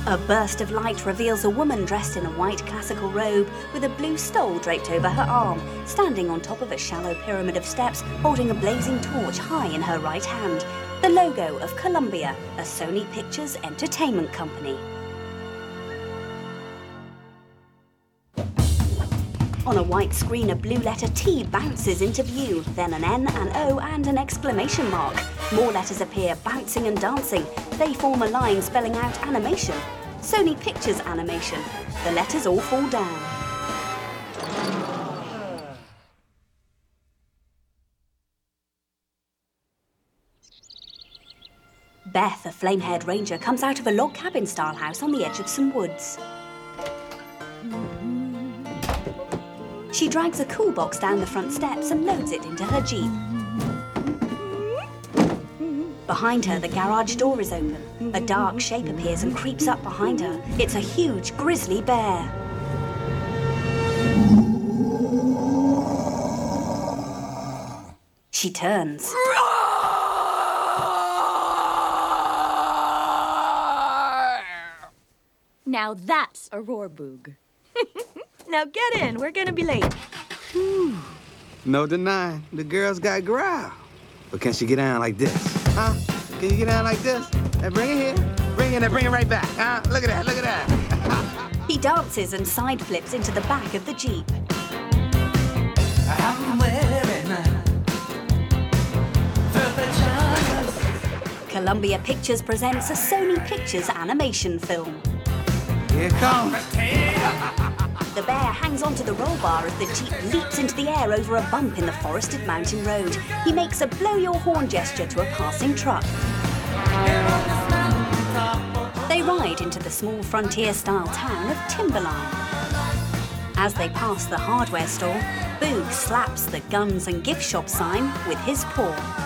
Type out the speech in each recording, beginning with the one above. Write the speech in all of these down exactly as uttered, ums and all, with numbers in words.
A burst of light reveals a woman dressed in a white classical robe with a blue stole draped over her arm, standing on top of a shallow pyramid of steps, holding a blazing torch high in her right hand. The logo of Columbia, a Sony Pictures entertainment company. On a white screen, a blue letter T bounces into view, then an N, an O, and an exclamation mark. More letters appear, bouncing and dancing. They form a line spelling out animation. Sony Pictures Animation. The letters all fall down. Beth, a flame-haired ranger, comes out of a log cabin-style house on the edge of some woods. She drags a cool box down the front steps and loads it into her Jeep. Behind her, the garage door is open. A dark shape appears and creeps up behind her. It's a huge grizzly bear. She turns. Now that's a roar, Boog. Now get in, we're gonna be late. Whew. No denying, the girl's got growl. But can she get down like this? Huh? Can you get down like this? And bring it here. Bring it and bring it right back, huh? Look at that, look at that. He dances and side flips into the back of the Jeep. I'm wearing my pajamas. Columbia Pictures presents a Sony Pictures animation film. Here it comes. The bear hangs onto the roll bar as the Jeep leaps into the air over a bump in the forested mountain road. He makes a blow-your-horn gesture to a passing truck. They ride into the small frontier-style town of Timberline. As they pass the hardware store, Boog slaps the guns and gift shop sign with his paw.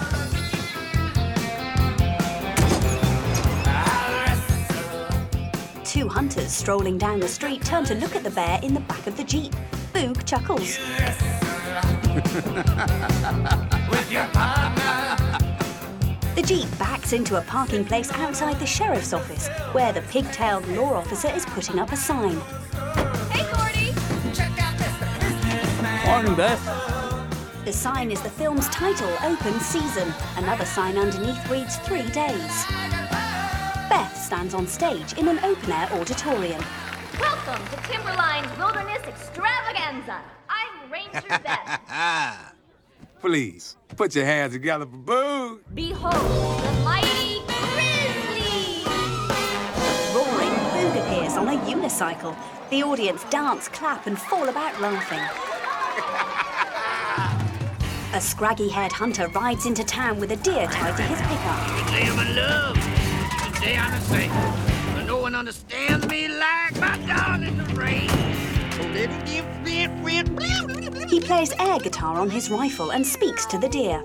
Two hunters strolling down the street turn to look at the bear in the back of the Jeep. Boog chuckles. The Jeep backs into a parking place outside the sheriff's office, where the pigtailed law officer is putting up a sign. Hey, Gordy! Check out this. Morning, Beth. The sign is the film's title, Open Season. Another sign underneath reads Three Days. Beth stands on stage in an open-air auditorium. Welcome to Timberline's Wilderness Extravaganza. I'm Ranger Beth. Please, put your hands together for Boog. Behold the mighty grizzly! Roaring, Boog appears on a unicycle. The audience dance, clap, and fall about laughing. A scraggy-haired hunter rides into town with a deer tied to his pickup. Today I'm in love. Today I'm safe. But no one understands me like my dog in the rain. He plays air guitar on his rifle and speaks to the deer.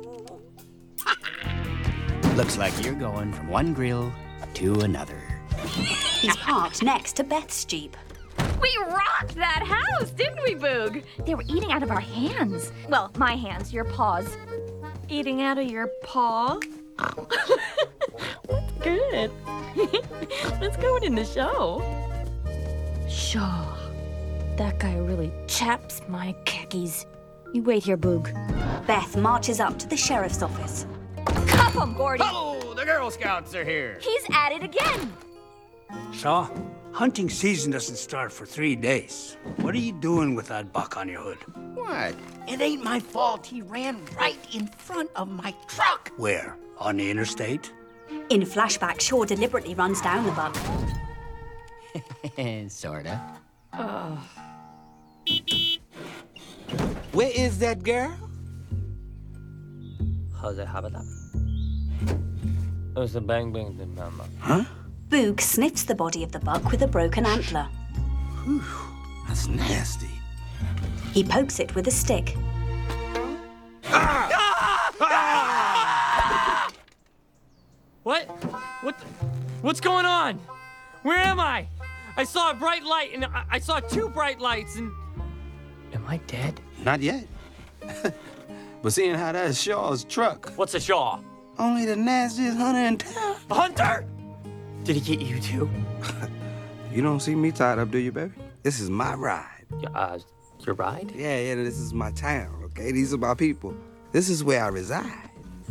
Looks like you're going from one grill to another. He's parked next to Beth's Jeep. We rocked that house, didn't we, Boog? They were eating out of our hands. Well, my hands, your paws. Eating out of your paw? That's good. Let's go in the show. Sure. That guy really chaps my khakis. You wait here, Boog. Beth marches up to the sheriff's office. Cuff him, Gordy. Oh, the Girl Scouts are here. He's at it again. So, hunting season doesn't start for three days. What are you doing with that buck on your hood? What? It ain't my fault he ran right in front of my truck. Where? On the interstate? In flashback, Shaw deliberately runs down the buck. Sorta. Oh. Where is that girl? How's it happen? It's a bang bang the mama. Huh? Boog sniffs the body of the buck with a broken antler. Whew, that's nasty. He pokes it with a stick. What? What? The, what's going on? Where am I? I saw a bright light, and I, I saw two bright lights, and... Am I dead? Not yet. But seeing how that's Shaw's truck. What's a Shaw? Only the nastiest hunter in town. A hunter? Did he get you too? You don't see me tied up, do you, baby? This is my ride. Uh, your ride? Yeah, yeah, this is my town, okay? These are my people. This is where I reside.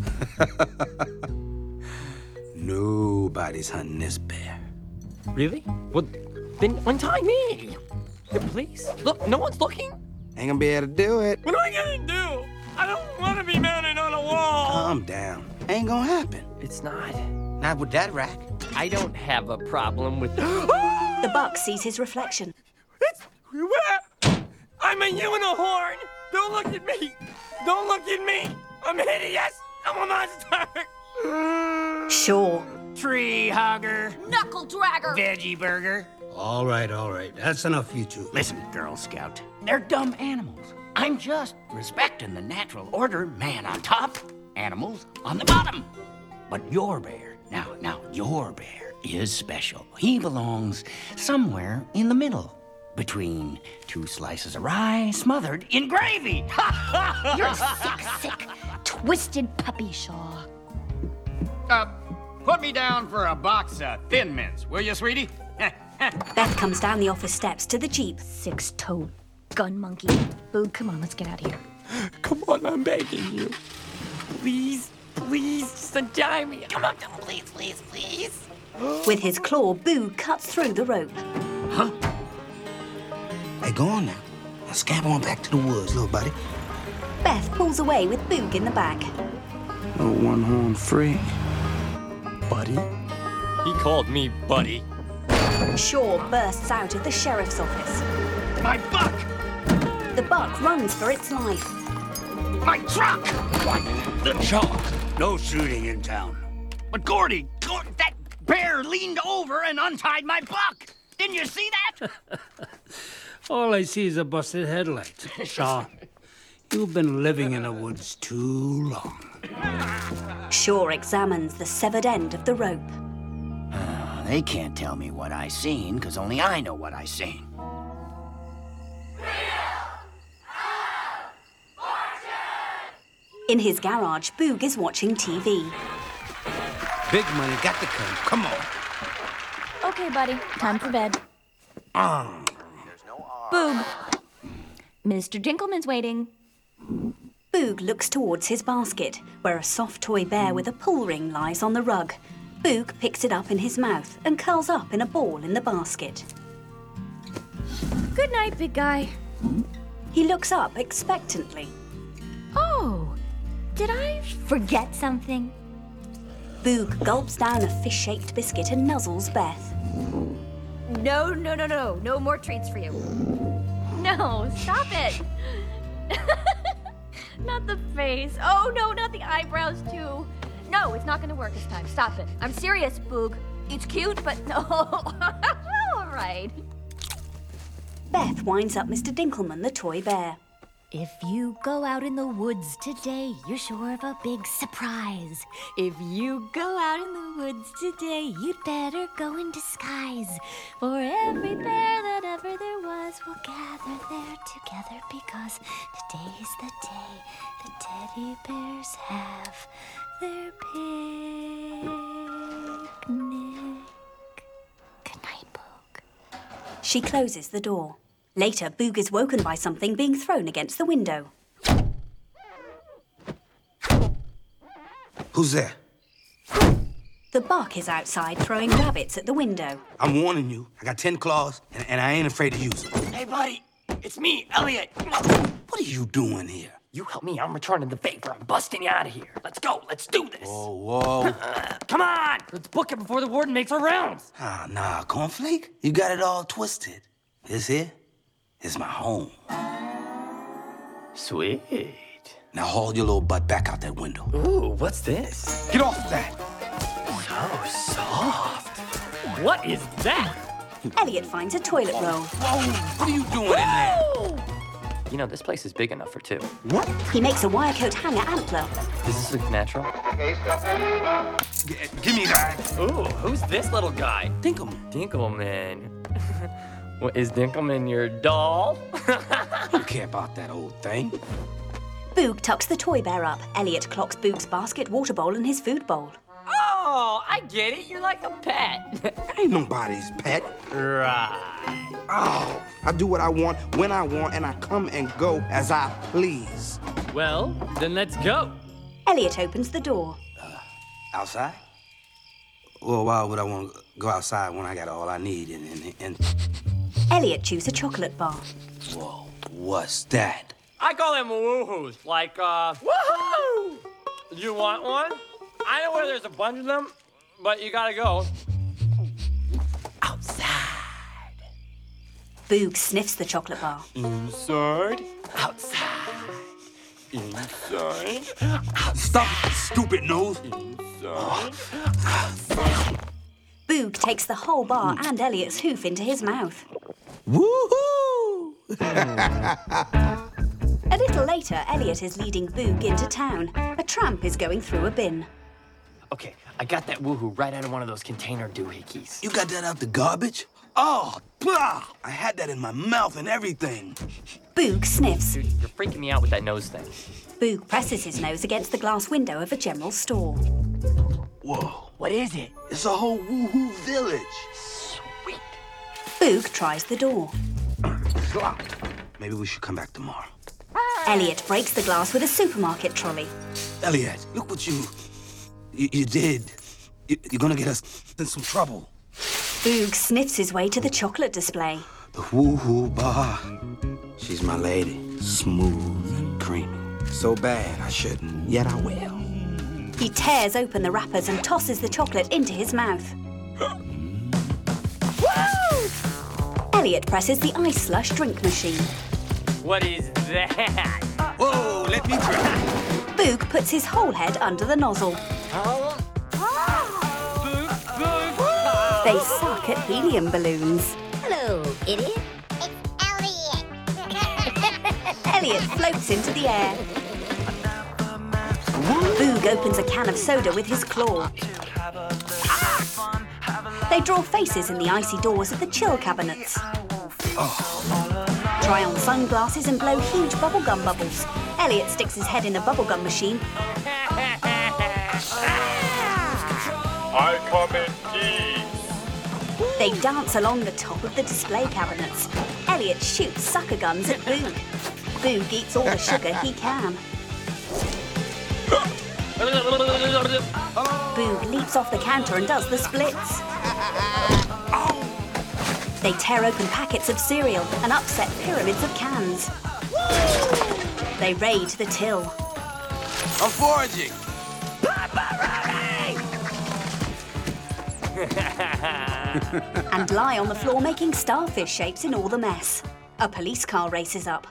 Nobody's hunting this bear. Really? Well, then untie me. Please. Look, no one's looking. Ain't gonna be able to do it. What am I gonna do? I don't want to be mounted on a wall. Calm down. Ain't gonna happen. It's not. Not with that rack. I don't have a problem with. The buck sees his reflection. It's. I'm a unicorn. Don't look at me. Don't look at me. I'm hideous. I'm a monster. Sure. Tree hugger. Knuckle dragger! Veggie burger. All right, all right. That's enough, you two. Listen, Girl Scout. They're dumb animals. I'm just respecting the natural order. Man on top, animals on the bottom. But your bear, now, now, your bear is special. He belongs somewhere in the middle. Between two slices of rye smothered in gravy. You're a sick, sick, twisted puppy, Shaw. Uh, put me down for a box of Thin Mints, will you, sweetie? Beth comes down the office steps to the Jeep. Six-toed gun monkey. Boo, come on, let's get out of here. Come on, I'm begging you. Please, please, just untie me. Come on, come on, please, please, please. With his claw, Boo cuts through the rope. Huh? Hey, go on now. Now scamper on back to the woods, little buddy. Beth pulls away with Boog in the back. No one-horn freak. Buddy? He called me buddy. Shaw bursts out of the sheriff's office. My buck! The buck runs for its life. My truck! What? The chalk. No shooting in town. But Gordy, Gordy, that bear leaned over and untied my buck. Didn't you see that? All I see is a busted headlight. Shaw, you've been living in the woods too long. Shaw examines the severed end of the rope. Uh, they can't tell me what I seen, because only I know what I seen. In his garage, Boog is watching T V. Big money got to come. Come on. Okay, buddy, time for bed. Um. Boog. Mister Dinkelman's waiting. Boog looks towards his basket, where a soft toy bear with a pull ring lies on the rug. Boog picks it up in his mouth and curls up in a ball in the basket. Good night, big guy. He looks up expectantly. Oh, did I forget something? Boog gulps down a fish-shaped biscuit and nuzzles Beth. No, no, no, no. No more treats for you. No, stop it. Not the face. Oh, no, not the eyebrows, too. No, it's not going to work this time. Stop it. I'm serious, Boog. It's cute, but no. All right. Beth winds up Mister Dinkelman, the toy bear. If you go out in the woods today, you're sure of a big surprise. If you go out in the woods today, you'd better go in disguise. For every bear that ever there was will gather there together, because today's the day the teddy bears have their picnic. Good night, Boog. She closes the door. Later, Boog is woken by something being thrown against the window. Who's there? The buck is outside throwing rabbits at the window. I'm warning you. I got ten claws, and, and I ain't afraid to use them. Hey, buddy. It's me, Elliot. What are you doing here? You help me, I'm returning the favor. I'm busting you out of here. Let's go. Let's do this. Whoa, whoa. Uh, come on. Let's book it before the warden makes her rounds. Ah, nah, Cornflake. You got it all twisted. This here is my home. Sweet. Now haul your little butt back out that window. Ooh, what's this? Get off that. So soft. What is that? Elliot finds a toilet roll. Whoa, what are you doing in there? You know, this place is big enough for two. What? He makes a wire coat hanger antler. Is this supernatural? G- give me that. Ooh, who's this little guy? Dinkelman. Dinkelman. What, is Dinkelman your doll? I don't care about that old thing. Boog tucks the toy bear up. Elliot clocks Boog's basket, water bowl, and his food bowl. Oh, Oh, I get it. You're like a pet. I ain't nobody's pet. Right. Oh, I do what I want, when I want, and I come and go as I please. Well, then let's go. Elliot opens the door. Outside? Well, why would I want to go outside when I got all I need and... and, and... Elliot chews a chocolate bar. Whoa, what's that? I call them woohoos. Like, uh, woohoo! You want one? I know where there's a bunch of them, but you gotta go. Outside. Boog sniffs the chocolate bar. Inside. Outside. Inside. Stop, stupid nose. Inside. Boog takes the whole bar and Elliot's hoof into his mouth. Woohoo! A little later, Elliot is leading Boog into town. A tramp is going through a bin. Okay, I got that woohoo right out of one of those container doohickeys. You got that out the garbage? Oh, blah! I had that in my mouth and everything. Boog sniffs. Dude, you're freaking me out with that nose thing. Boog presses his nose against the glass window of a general store. Whoa, What is it? it's a whole woohoo village. Sweet. Boog tries the door. It's locked. Maybe we should come back tomorrow. Elliot breaks the glass with a supermarket trolley. Elliot, look what you... You, you did. You, you're gonna get us in some trouble. Boog sniffs his way to the chocolate display. The woohoo bar. She's my lady. Smooth and creamy. So bad I shouldn't, yet I will. He tears open the wrappers and tosses the chocolate into his mouth. Elliot presses the ice slush drink machine. What is that? Whoa, let me try. Boog puts his whole head under the nozzle. Oh. Boog, boog. They suck at helium balloons. Hello, idiot. Elliot floats into the air. Boog opens a can of soda with his claw. They draw faces in the icy doors of the chill cabinets. Try on sunglasses and blow huge bubblegum bubbles. Elliot sticks his head in the bubblegum machine. I come in peace. They dance along the top of the display cabinets. Elliot shoots sucker guns at Boog. Boog eats all the sugar he can. Boog leaps off the counter and does the splits. They tear open packets of cereal and upset pyramids of cans. They raid the till. I'm foraging. And lie on the floor making starfish shapes in all the mess. A police car races up.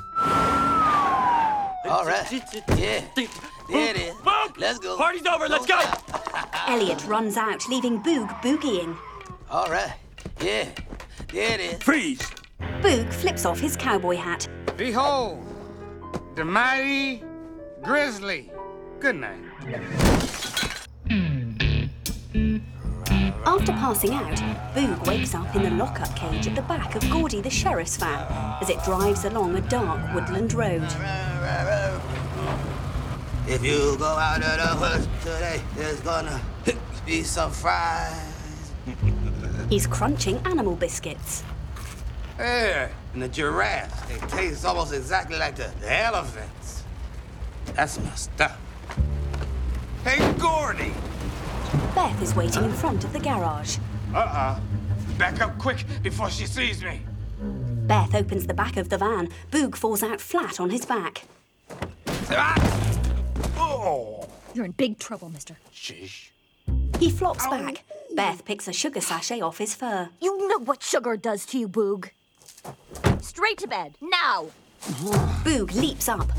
All right. Yeah. There it is. Boog! Let's go. Party's over, let's go! Elliot runs out, leaving Boog boogieing. All right. Yeah. There it is. Freeze! Boog flips off his cowboy hat. Behold, the mighty grizzly. Good night. After passing out, Boog wakes up in the lockup cage at the back of Gordy the sheriff's van as it drives along a dark woodland road. If you go out of the woods today, there's gonna be some fries. He's crunching animal biscuits. Yeah, and the giraffes, they taste almost exactly like the, the elephants. That's my stuff. Hey, Gordy! Beth is waiting in front of the garage. Uh-uh. Back up quick before she sees me. Beth opens the back of the van. Boog falls out flat on his back. Oh! You're in big trouble, mister. Shish. He flops back. Beth picks a sugar sachet off his fur. You know what sugar does to you, Boog. Straight to bed, now! Boog leaps up.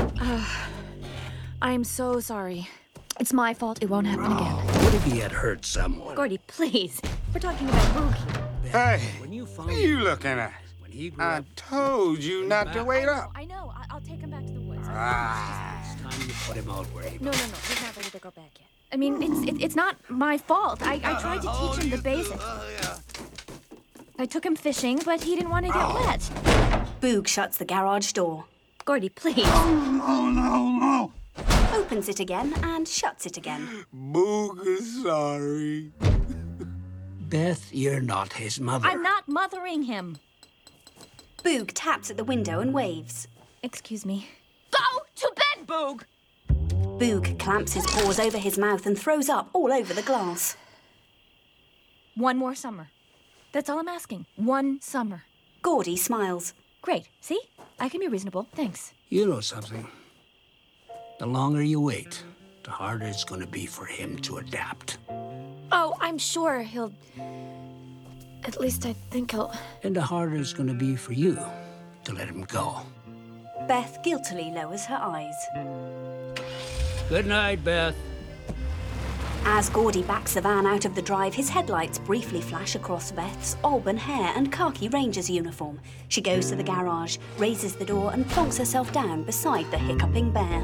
I'm so sorry. It's my fault. It won't happen again. What if he had hurt someone? Gordy, please. We're talking about Boog here. Hey, When you what find are you looking at? when he grew I up, told you not to wait up. I know. I- I'll take him back to the woods. Ah. it's time you put him out where he No, no, no. He's not ready to go back yet. I mean, it's it, it's not my fault. I, I tried to teach him the basics. I took him fishing, but he didn't want to get wet. Boog shuts the garage door. Gordy, please. Oh, no, no. Oh, opens it again and shuts it again. Boog is sorry. Beth, you're not his mother. I'm not mothering him. Boog taps at the window and waves. Excuse me. Go to bed, Boog! Boog clamps his paws over his mouth and throws up all over the glass. One more summer. That's all I'm asking. One summer. Gordy smiles. Great. See? I can be reasonable. Thanks. You know something? The longer you wait, the harder it's going to be for him to adapt. Oh, I'm sure he'll... At least I think he'll... And the harder it's going to be for you to let him go. Beth guiltily lowers her eyes. Good night, Beth. As Gordy backs the van out of the drive, his headlights briefly flash across Beth's auburn hair and khaki ranger's uniform. She goes to the garage, raises the door, and plonks herself down beside the hiccuping bear.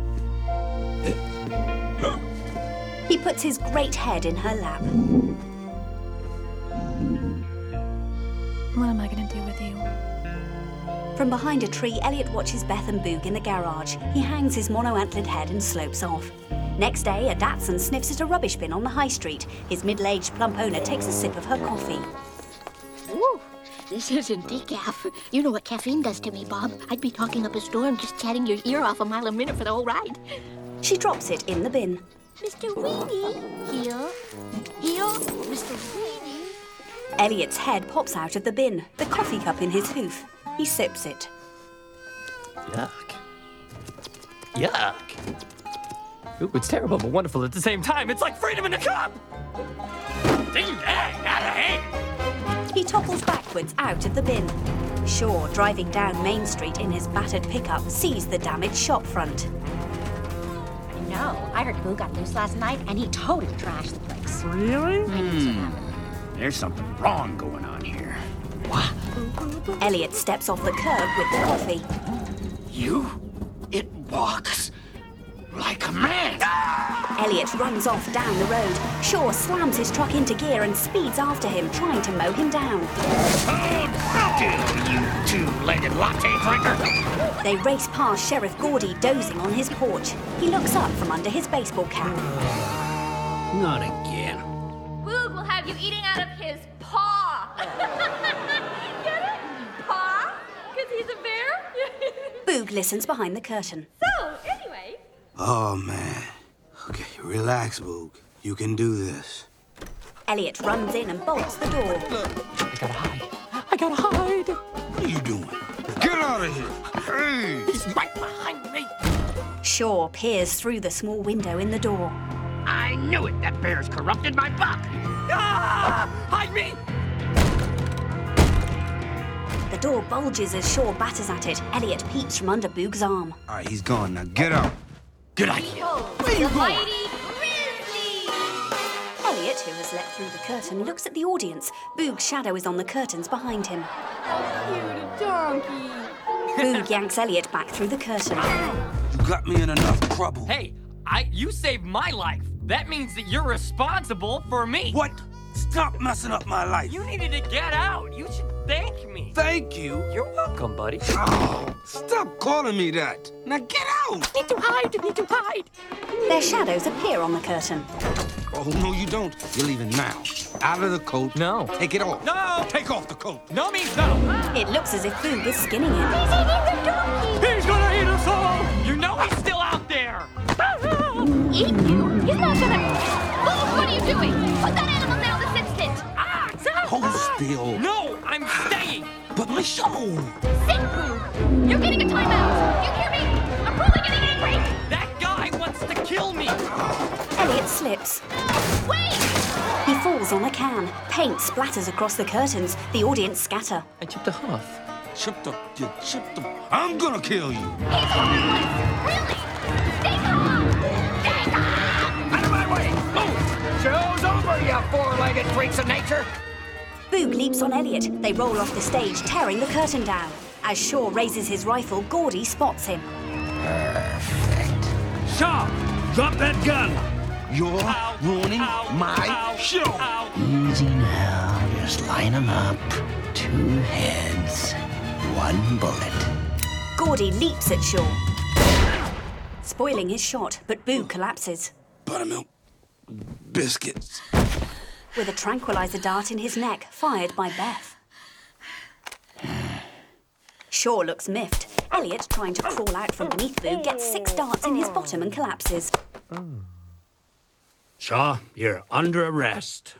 He puts his great head in her lap. What am I gonna do with you? From behind a tree, Elliot watches Beth and Boog in the garage. He hangs his mono-antlered head and slopes off. Next day, a Datsun sniffs at a rubbish bin on the high street. His middle-aged plump owner takes a sip of her coffee. Ooh, this isn't decaf. You know what caffeine does to me, Bob. I'd be talking up a storm just chatting your ear off a mile a minute for the whole ride. She drops it in the bin. Mister Weenie. Here. Here, Mister Weenie. Elliot's head pops out of the bin, the coffee cup in his hoof. He sips it. Yuck. Yuck. Ooh, it's terrible but wonderful at the same time. It's like freedom in a cup! Ding dang, out of hand! He topples backwards out of the bin. Shaw, driving down Main Street in his battered pickup, sees the damaged shop front. No, I heard Boo got loose last night, and he totally trashed the place. Really? Hmm. There's something wrong going on here. What? Elliot steps off the curb with the coffee. You? It walks like a man. Elliot runs off down the road. Shaw slams his truck into gear and speeds after him, trying to mow him down. Hold still, you two-legged latte drinker. They race past Sheriff Gordy dozing on his porch. He looks up from under his baseball cap. Not again. Boog will have you eating out of his paw. Get it? Paw? Because he's a bear? Boog listens behind the curtain. So, anyway... Oh, man. Okay, relax, Boog. You can do this. Elliot runs in and bolts the door. I gotta hide. I gotta hide. What are you doing? Get out of here! Hey! He's right behind me. Shaw peers through the small window in the door. I knew it. That bear's corrupted my buck. Ah! Hide me! The door bulges as Shaw batters at it. Elliot peeps from under Boog's arm. All right, he's gone. Now get out. Good idea. Where you going? Mighty Grizzly! Elliot, who has leapt through the curtain, looks at the audience. Boog's shadow is on the curtains behind him. Cute donkey. Boog yanks Elliot back through the curtain. You got me in enough trouble. Hey, I you saved my life. That means that you're responsible for me. What? Stop messing up my life. You needed to get out. You should thank me. Thank you. You're welcome, buddy. Oh, stop calling me that. Now get out. Need to hide. Need to hide. Their shadows appear on the curtain. Oh, no, you don't. You're leaving now. Out of the coat. No. Take it off. No. Take off the coat. No means no. It looks as if Boog is skinning him. He's gonna eat us all. You know he's still out there. Eat you? He's not gonna... Boog, what are you doing? Put that animal down the sit sit. Ah, Hold still. No, I'm staying. But my show. sit, Boog. You're getting a timeout. You hear me? I'm probably getting angry. That guy wants to kill me. Elliot slips. Wait! He falls on a can. Paint splatters across the curtains. The audience scatter. I chipped a hoof. Chipped up. You chipped up. I'm gonna kill you. He's harmless. Really? Stay calm. Stay calm. Out of my way. Move. Show's over, you four-legged freaks of nature. Boog leaps on Elliot. They roll off the stage, tearing the curtain down. As Shaw raises his rifle, Gordy spots him. Shaw, drop that gun. You're Ow, ruining ow, my ow, show. ow. Easy now. Just line them up. Two heads, one bullet. Gordy leaps at Shaw. spoiling his shot, but Boog collapses. Buttermilk biscuits. With a tranquilizer dart in his neck, fired by Beth. Shaw looks miffed. Elliot, trying to crawl out from beneath Boog, gets six darts in his bottom and collapses. Shaw, you're under arrest.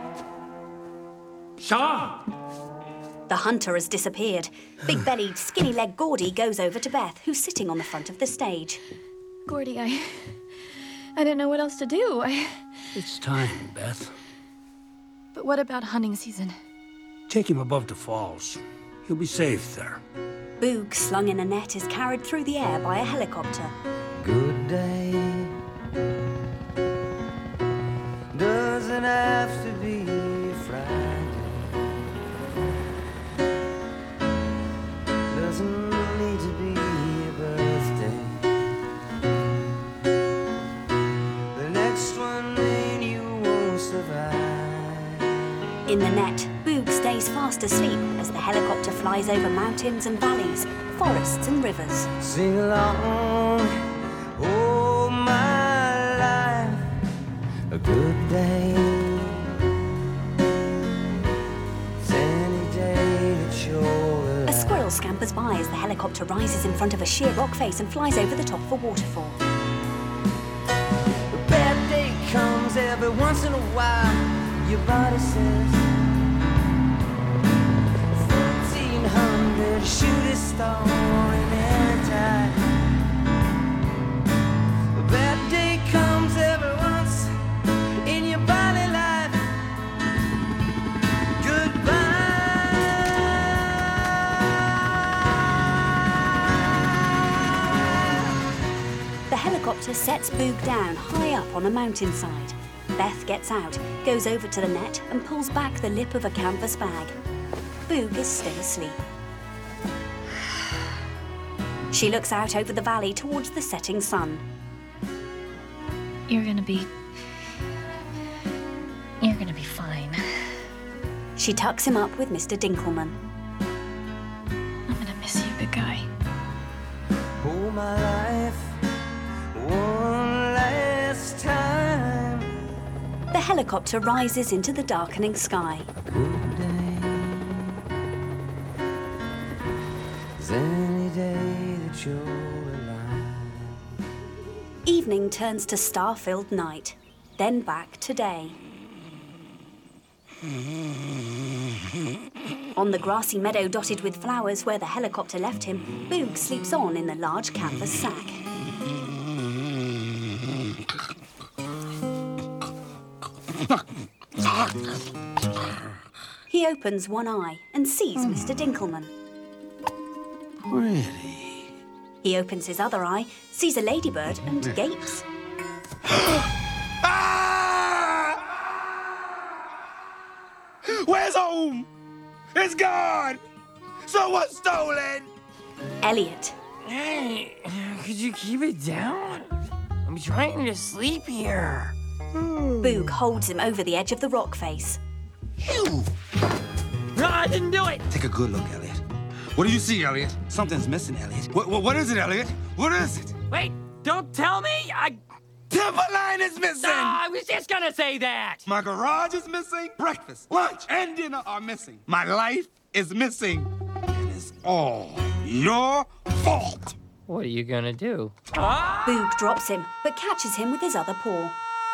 Shaw! The hunter has disappeared. Big-bellied, skinny-legged Gordy goes over to Beth, who's sitting on the front of the stage. Gordy, I... I didn't know what else to do. I... It's time, Beth. But what about hunting season? Take him above the falls. He'll be safe there. Boog, slung in a net, is carried through the air by a helicopter. Good day doesn't have to be Friday. Doesn't need to be a birthday. The next one then you won't survive. In the net, Boog stays fast asleep as the helicopter flies over mountains and valleys, forests and rivers. Sing along, oh my life, a good day. It's any day that you're alive. A squirrel scampers by as the helicopter rises in front of a sheer rock face and flies over the top of a waterfall. A bad day comes every once in a while. Your body says fourteen hundred shoot a star in any time. A bad day comes every once in your body life. Goodbye. The helicopter sets Boog down high up on a mountainside. Beth gets out, goes over to the net and pulls back the lip of a canvas bag. Boog is still asleep. She looks out over the valley towards the setting sun. You're gonna be... You're gonna be fine. She tucks him up with Mister Dinkelman. I'm gonna miss you, big guy. Oh, my life, one last time. The helicopter rises into the darkening sky. Good day is any day that you're alive. Evening turns to star-filled night, then back to day. On the grassy meadow dotted with flowers where the helicopter left him, Boog sleeps on in the large canvas sack. He opens one eye and sees Mister Dinkelman. Pretty. He opens his other eye, sees a ladybird and gapes. Ah! Where's home? It's gone. Someone stole it. Elliot. Hey, could you keep it down? I'm trying to sleep here. Boog holds him over the edge of the rock face. You. No, I didn't do it. Take a good look, Elliot. What do you see, Elliot? Something's missing, Elliot. What, what, what is it, Elliot? What is it? Wait, don't tell me. I. Timberline is missing. No, I was just gonna say that. My garage is missing. Breakfast, lunch, and dinner are missing. My life is missing. And it's all your fault. What are you gonna do? Boog drops him, but catches him with his other paw.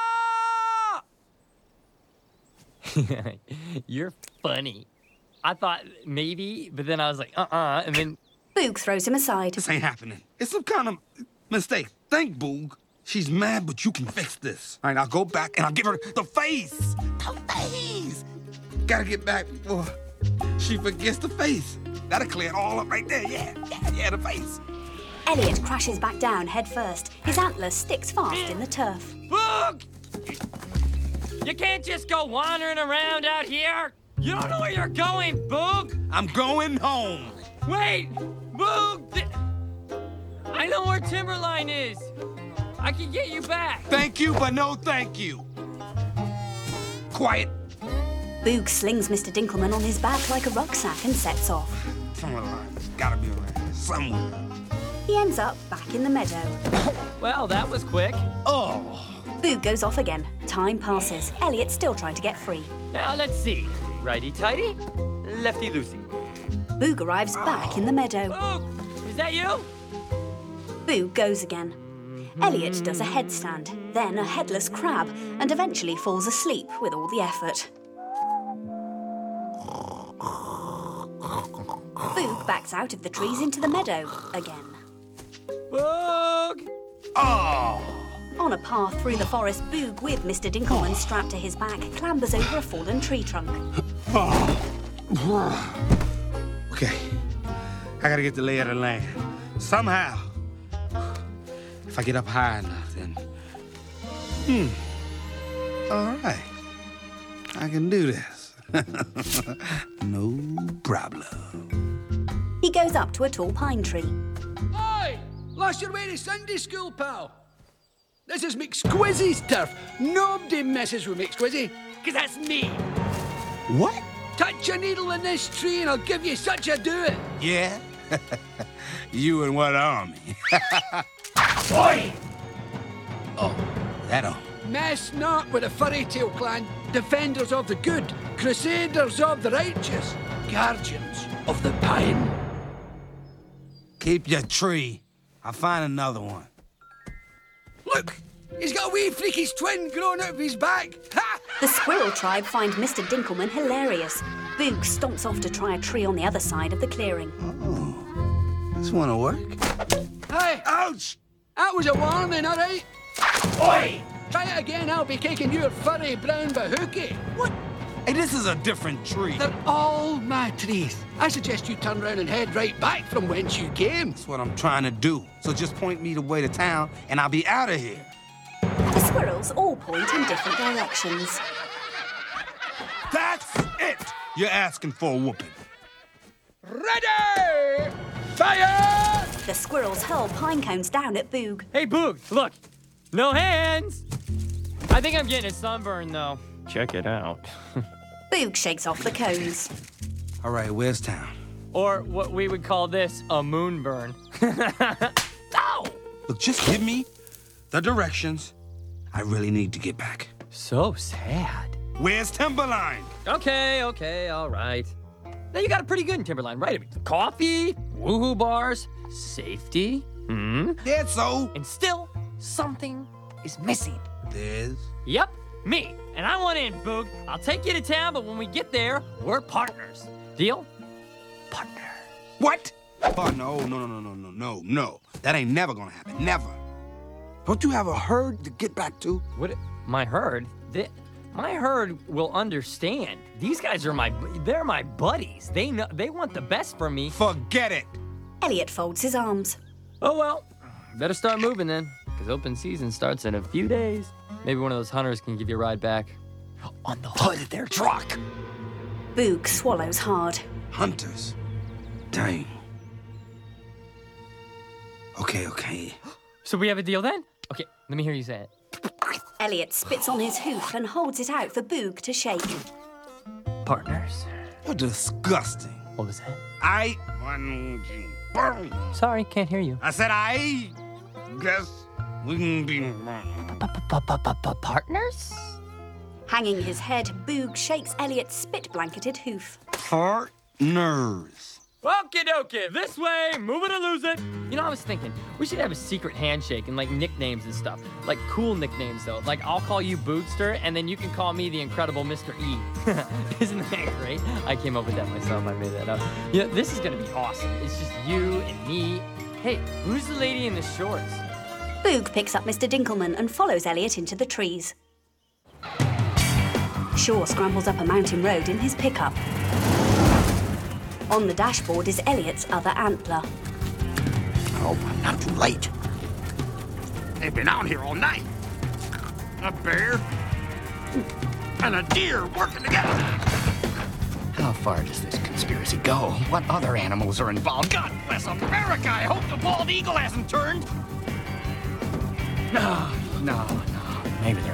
You're funny. I thought maybe, but then I was like, uh-uh, and then... Boog throws him aside. This ain't happening. It's some kind of mistake. Think, Boog. She's mad, but you can fix this. All right, I'll go back and I'll give her the face. The face. Gotta get back before she forgets the face. That'll clear it all up right there. Yeah, yeah, yeah, the face. Elliot crashes back down head first. His antler sticks fast in the turf. Boog! You can't just go wandering around out here. You don't know where you're going, Boog. I'm going home. Wait, Boog! Th- I know where Timberline is. I can get you back. Thank you, but no thank you. Quiet. Boog slings Mister Dinkelman on his back like a rucksack and sets off. Timberline's gotta be around here somewhere. He ends up back in the meadow. Well, that was quick. Oh. Boog goes off again. Time passes. Elliot's still trying to get free. Now let's see. Righty-tighty, lefty-loosey. Boog arrives back in the meadow. Boog, is that you? Boog goes again. Elliot does a headstand, then a headless crab, and eventually falls asleep with all the effort. Boog backs out of the trees into the meadow again. Boog! Oh! On a path through the forest, Boog, with Mister Dinkelman strapped to his back, clambers over a fallen tree trunk. Okay, I gotta get the lay of the land. Somehow. If I get up high enough, then... Hmm. All right. I can do this. No problem. He goes up to a tall pine tree. Oi! Lost your way to Sunday school, pal. This is McSquizzy's turf. Nobody messes with McSquizzy, because that's me. What? Touch a needle in this tree and I'll give you such a do it. Yeah? You and what army? Oi! Oh, that army. Mess not with the Furry Tail Clan, defenders of the good, crusaders of the righteous, guardians of the pine. Keep your tree. I'll find another one. Look! He's got a wee freakish twin growing out of his back. Ha! The squirrel tribe find Mister Dinkelman hilarious. Boog stomps off to try a tree on the other side of the clearing. Oh, this one'll work. Hey! Ouch! That was a warning, all right? Oi! Try it again, I'll be kicking your furry brown bahookie. What? Hey, this is a different tree. They're all my trees. I suggest you turn round and head right back from whence you came. That's what I'm trying to do. So just point me the way to town, and I'll be out of here. The squirrels all point in different directions. That's it! You're asking for a whooping. Ready! Fire! The squirrels hurl pine cones down at Boog. Hey, Boog, look. No hands! I think I'm getting a sunburn, though. Check it out. Boog shakes off the cones. All right, where's town? Or what we would call this, a moonburn. Ow! Look, just give me the directions. I really need to get back. So sad. Where's Timberline? Okay, okay, all right. Now you got a pretty good in Timberline, right? I mean, coffee, woohoo bars, safety, hmm? Yeah, so? And still, something is missing. There's? Yep, me. And I want in, Boog. I'll take you to town, but when we get there, we're partners. Deal? Partners. What? Oh, no, no, no, no, no, no, no, no. That ain't never gonna happen, never. Don't you have a herd to get back to? What? My herd? They, my herd will understand. These guys are my, they're my buddies. They know, they want the best for me. Forget it. Elliot folds his arms. Oh, well, better start moving then, because open season starts in a few days. Maybe one of those hunters can give you a ride back. On the hood of their truck. Boog swallows hard. Hunters? Dang. Okay, okay. So we have a deal then? Okay, let me hear you say it. Elliot spits on his hoof and holds it out for Boog to shake. Partners. You're disgusting. What was that? I... Sorry, can't hear you. I said I guess we can be... Partners? Hanging his head, Boog shakes Elliot's spit-blanketed hoof. Partners. Okie dokie, this way, move it or lose it. You know, I was thinking, we should have a secret handshake and like nicknames and stuff. Like cool nicknames though. Like I'll call you Boogster and then you can call me the Incredible Mister E. Isn't that great? I came up with that myself, I made that up. Yeah, this is gonna be awesome. It's just you and me. Hey, who's the lady in the shorts? Boog picks up Mister Dinkelman and follows Elliot into the trees. Shaw scrambles up a mountain road in his pickup. On the dashboard is Elliot's other antler. Oh, I'm not too late. They've been out here all night. A bear and a deer working together. How far does this conspiracy go? What other animals are involved? God bless America! I hope the bald eagle hasn't turned. No, no, no. Maybe they're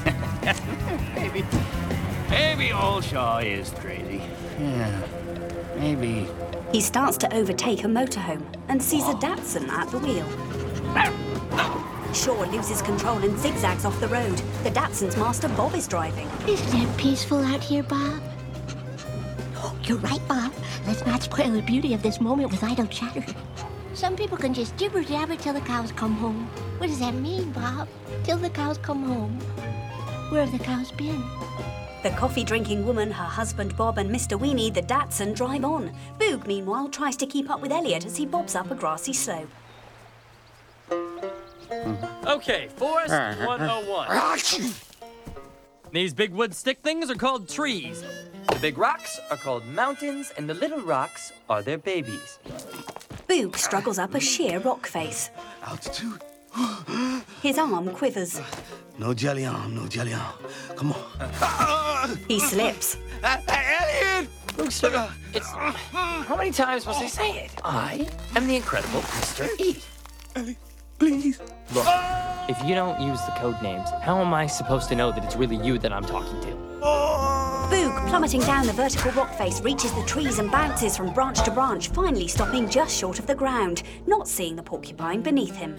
right. maybe, maybe old Shaw is crazy. Yeah. maybe. He starts to overtake a motorhome and sees a Datsun at the wheel. Shaw loses control and zigzags off the road. The Datsun's master, Bob, is driving. Isn't it peaceful out here, Bob? Oh, you're right, Bob. Let's not spoil the beauty of this moment with idle chatter. Some people can just jibber-jabber till the cows come home. What does that mean, Bob? Till the cows come home. Where have the cows been? The coffee-drinking woman, her husband Bob, and Mister Weenie, the Datsun, drive on. Boog, meanwhile, tries to keep up with Elliot as he bobs up a grassy slope. Okay, Forest one oh one. These big wood stick things are called trees. The big rocks are called mountains, and the little rocks are their babies. Boog struggles up a sheer rock face. Altitude. His arm quivers. No jelly on, no jelly on. Come on. He slips. Elliot! Boogster, it's... How many times must I say it? I am the incredible Mister E. Elliot, please. Look, if you don't use the code names, how am I supposed to know that it's really you that I'm talking to? Boog, plummeting down the vertical rock face, reaches the trees and bounces from branch to branch, finally stopping just short of the ground, not seeing the porcupine beneath him.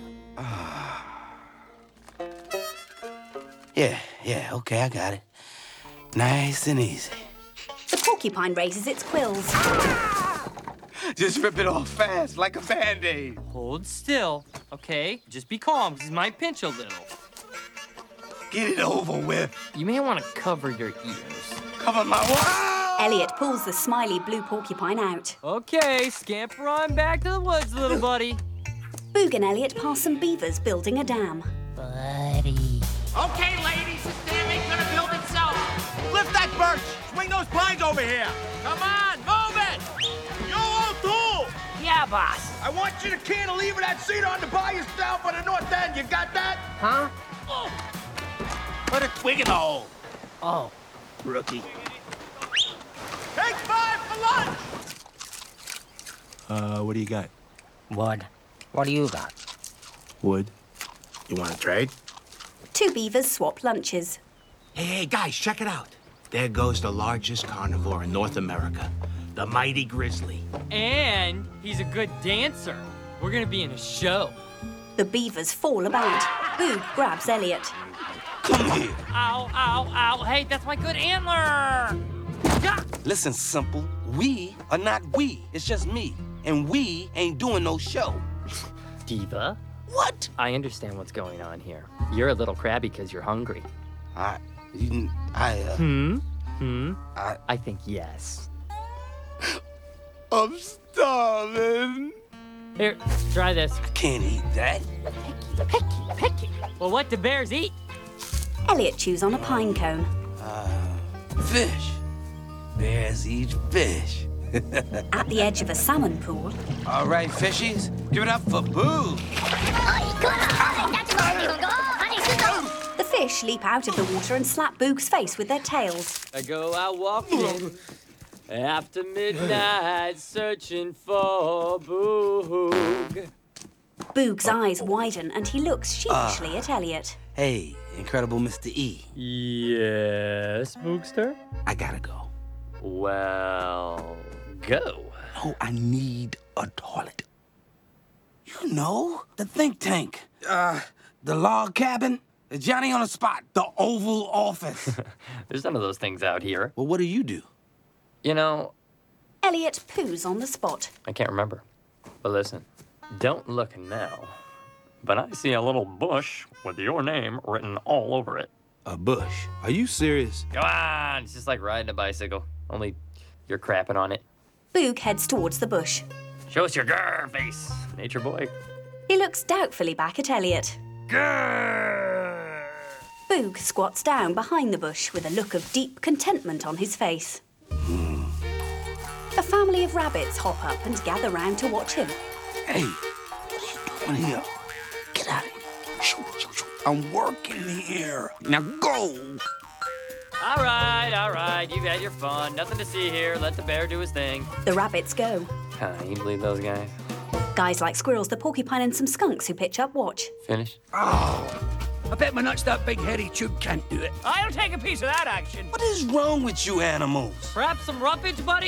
Yeah, yeah, okay, I got it. Nice and easy. The porcupine raises its quills. Just rip it off fast, like a Band-Aid. Hold still, okay? Just be calm, because it might pinch a little. Get it over with. You may want to cover your ears. Cover my what? Elliot pulls the smiley blue porcupine out. Okay, scamper on back to the woods, little buddy. Boog and Elliot pass some beavers building a dam. Buddy. Okay, ladies, this dam ain't gonna build itself. Lift that birch. Swing those pines over here. Come on, move it. You all too. Yeah, boss. I want you to cantilever that cedar on the bayou down for the north end. You got that? Huh? Oh. Put a twig in the hole. Oh, rookie. Take five for lunch. Uh, what do you got? Wood. What do you got? Wood. You want to trade? Two beavers swap lunches. Hey, hey, guys, check it out. There goes the largest carnivore in North America, the mighty grizzly. And he's a good dancer. We're gonna be in a show. The beavers fall about. Boog grabs Elliot. Come here. Ow, ow, ow. Hey, that's my good antler. Yeah. Listen, Simple. We are not we. It's just me. And we ain't doing no show. Diva? What? I understand what's going on here. You're a little crabby because you're hungry. I... You, I, uh... Hmm? Hmm? I... I think yes. I'm starving. Here, try this. I can't eat that. Picky, picky, picky. Well, what do bears eat? Elliot chews on a pine cone. Uh, fish. Bears eat fish. At the edge of a salmon pool. All right, fishies, give it up for Boo. The fish leap out of the water and slap Boog's face with their tails. I go out walking after midnight, searching for Boog. Boog's eyes widen and he looks sheepishly uh, at Elliot. Hey, incredible Mister E. Yes, Boogster? I gotta go. Well, go. No, I need a toilet. You know, the think tank, uh, the log cabin, the Johnny on the spot, the Oval Office. There's none of those things out here. Well, what do you do? You know... Elliot poos on the spot. I can't remember. But listen, don't look now. But I see a little bush with your name written all over it. A bush? Are you serious? Come on, it's just like riding a bicycle. Only you're crapping on it. Boog heads towards the bush. Show us your grr face, nature boy. He looks doubtfully back at Elliot. Grr! Boog squats down behind the bush with a look of deep contentment on his face. Hmm. A family of rabbits hop up and gather round to watch him. Hey, what are you doing here? Get out of here. Shoo, shoo, shoo. I'm working here. Now go. All right, all right, you've had your fun. Nothing to see here. Let the bear do his thing. The rabbits go. Can you believe those guys? Guys like squirrels, the porcupine, and some skunks who pitch up watch. Finish? Oh, I bet my nuts that big hairy tube can't do it. I'll take a piece of that action. What is wrong with you animals? Perhaps some roughage, buddy?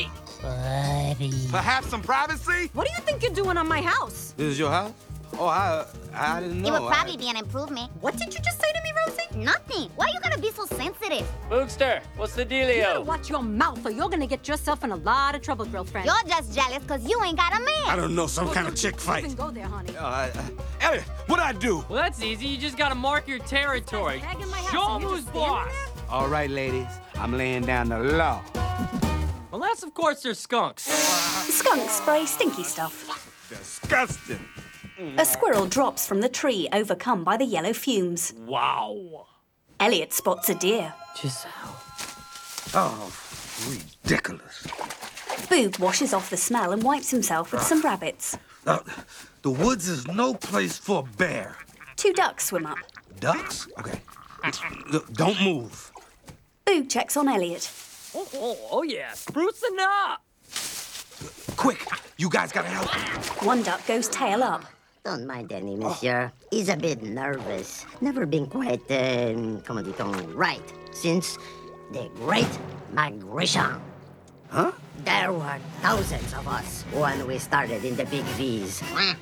buddy. Perhaps some privacy? What do you think you're doing on my house? This is your house? Oh, I I didn't know. It would probably I... be an improvement. What did you just say to me, Rosie? Nothing. Why you gotta be so sensitive? Boogster, what's the You better dealio? watch your mouth or you're gonna get yourself in a lot of trouble, girlfriend. You're just jealous because you ain't got a man. I don't know, some kind of chick fight. Even go there, honey. Uh, uh, Elliot, what'd I do? Well, that's easy. You just gotta mark your territory. Tag in my house Show and 'em you're who's just standing boss. All right, ladies, I'm laying down the law. Unless, of course, they're skunks. Skunks spray stinky stuff. Disgusting. A squirrel drops from the tree, overcome by the yellow fumes. Wow. Elliot spots a deer. Giselle. Oh, ridiculous. Boog washes off the smell and wipes himself with some rabbits. Uh, the woods is no place for a bear. Two ducks swim up. Ducks? Okay. Look, don't move. Boog checks on Elliot. Oh, oh, oh yeah, sprucing up. Quick, you guys gotta help. One duck goes tail up. Don't mind Danny, monsieur. He's a bit nervous. Never been quite, um, comment dit-on, right since the Great Migration. Huh? There were thousands of us when we started in the big V's.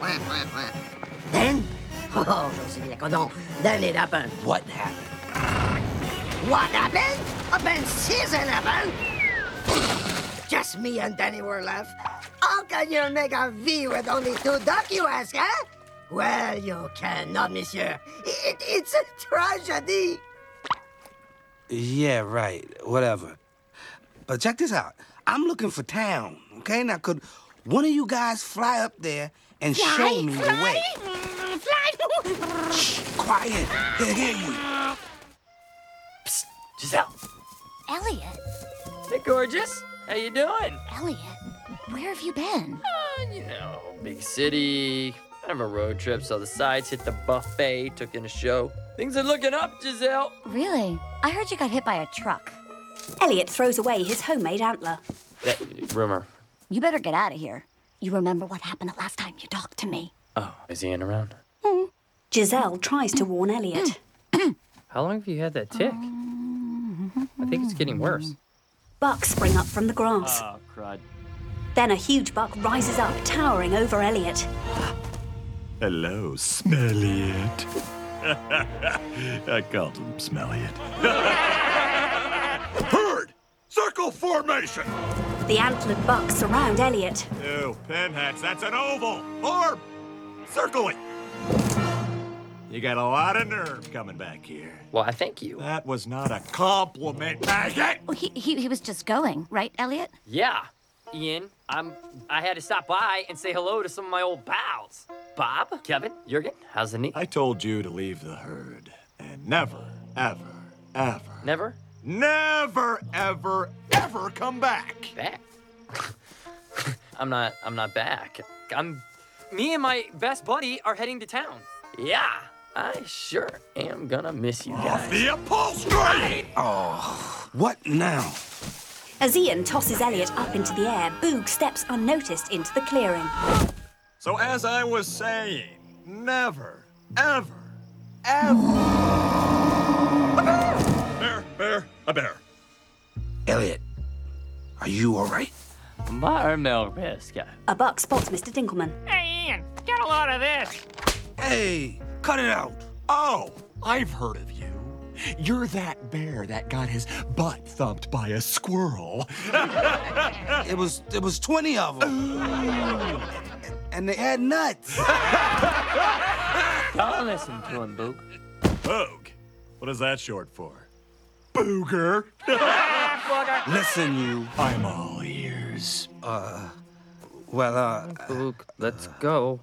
Then, oh, je sais bien que non. Then it happened. What happened? What happened? Up in season happened? Just me and Danny were left. How can you make a V with only two ducks, you ask, huh? Well, you cannot, monsieur. It, it's a tragedy. Yeah, right. Whatever. But check this out. I'm looking for town, okay? Now, could one of you guys fly up there and Fly? show me Fly? the way? Fly! Shh, quiet. Can't hear you. Psst, Giselle. Elliot, Hey, gorgeous. How you doing? Elliot, where have you been? Uh, you know, big city. Kind of a road trip, saw the sights, hit the buffet, took in a show. Things are looking up, Giselle. Really? I heard you got hit by a truck. Elliot throws away his homemade antler. That rumor. You better get out of here. You remember what happened the last time you talked to me? Oh, is he in around? Giselle tries to warn Elliot. How long have you had that tick? I think it's getting worse. Bucks spring up from the grass. Oh, crud. Then a huge buck rises up, towering over Elliot. Hello, Smelliot. I called him Smelliot. Herd! Circle formation! The antlered bucks surround Elliot. Ew, pinheads, that's an oval! Orb! Circle it! You got a lot of nerve coming back here. Why, thank you. That was not a compliment, maggot! Oh, he, he, he was just going, right, Elliot? Yeah, Ian, I'm. I had to stop by and say hello to some of my old pals. Bob, Kevin, Jurgen, how's the knee? I told you to leave the herd and never, ever, ever, Never? never, ever, ever come back. Back? I'm not. I'm not back. I'm. Me and my best buddy are heading to town. Yeah, I sure am gonna miss you guys. Off the upholstery! Oh, what now? As Ian tosses Elliot up into the air, Boog steps unnoticed into the clearing. So as I was saying, never, ever, ever. A bear! Bear, bear, a bear. Elliot, are you all right? Buttermilk biscuit. A buck spots Mister Dinkelman. Hey, Ian, get a load of this. Hey, cut it out. Oh, I've heard of you. You're that bear that got his butt thumped by a squirrel. It was it was twenty of them. And they had nuts. Don't listen to him, Boog. Boog? What is that short for? Booger? Listen, you. I'm all ears. Uh, well, uh... Boog, let's go.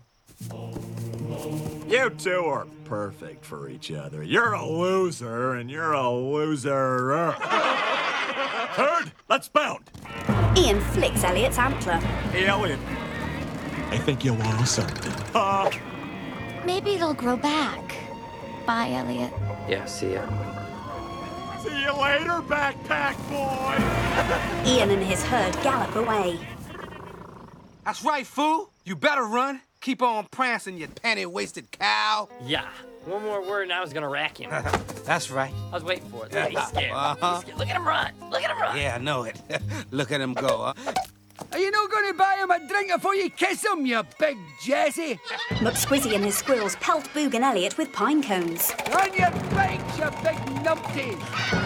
You two are perfect for each other. You're a loser, and you're a loser. Herd, let's bound. Ian flicks Elliot's antler. Hey, Elliot. I think you lost something. Uh, Maybe it'll grow back. Bye, Elliot. Yeah, see ya. see you later, backpack boy. Ian and his herd gallop away. That's right, fool. You better run. Keep on prancing, you panty-waisted cow. Yeah. One more word and I was gonna rack him. I That's right. was waiting for it. He's scared. Uh-huh. He's scared. Look at him run. Look at him run. Yeah, I know it. Look at him go, huh? Are you not going to buy him a drink before you kiss him, you big Jessie? McSquizzy and his squirrels pelt Boog and Elliot with pine cones. On your bikes, you big numpties!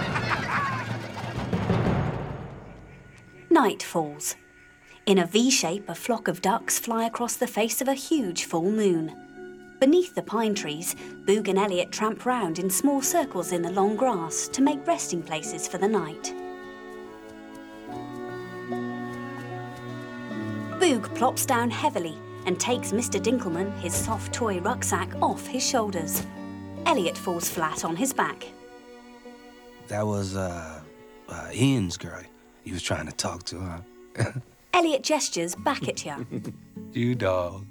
Night falls. In a V shape, a flock of ducks fly across the face of a huge full moon. Beneath the pine trees, Boog and Elliot tramp round in small circles in the long grass to make resting places for the night. Boog plops down heavily and takes Mister Dinkelman, his soft toy rucksack, off his shoulders. Elliot falls flat on his back. That was, uh, uh, Ian's girl you was trying to talk to, huh? Elliot gestures back at you. You dog.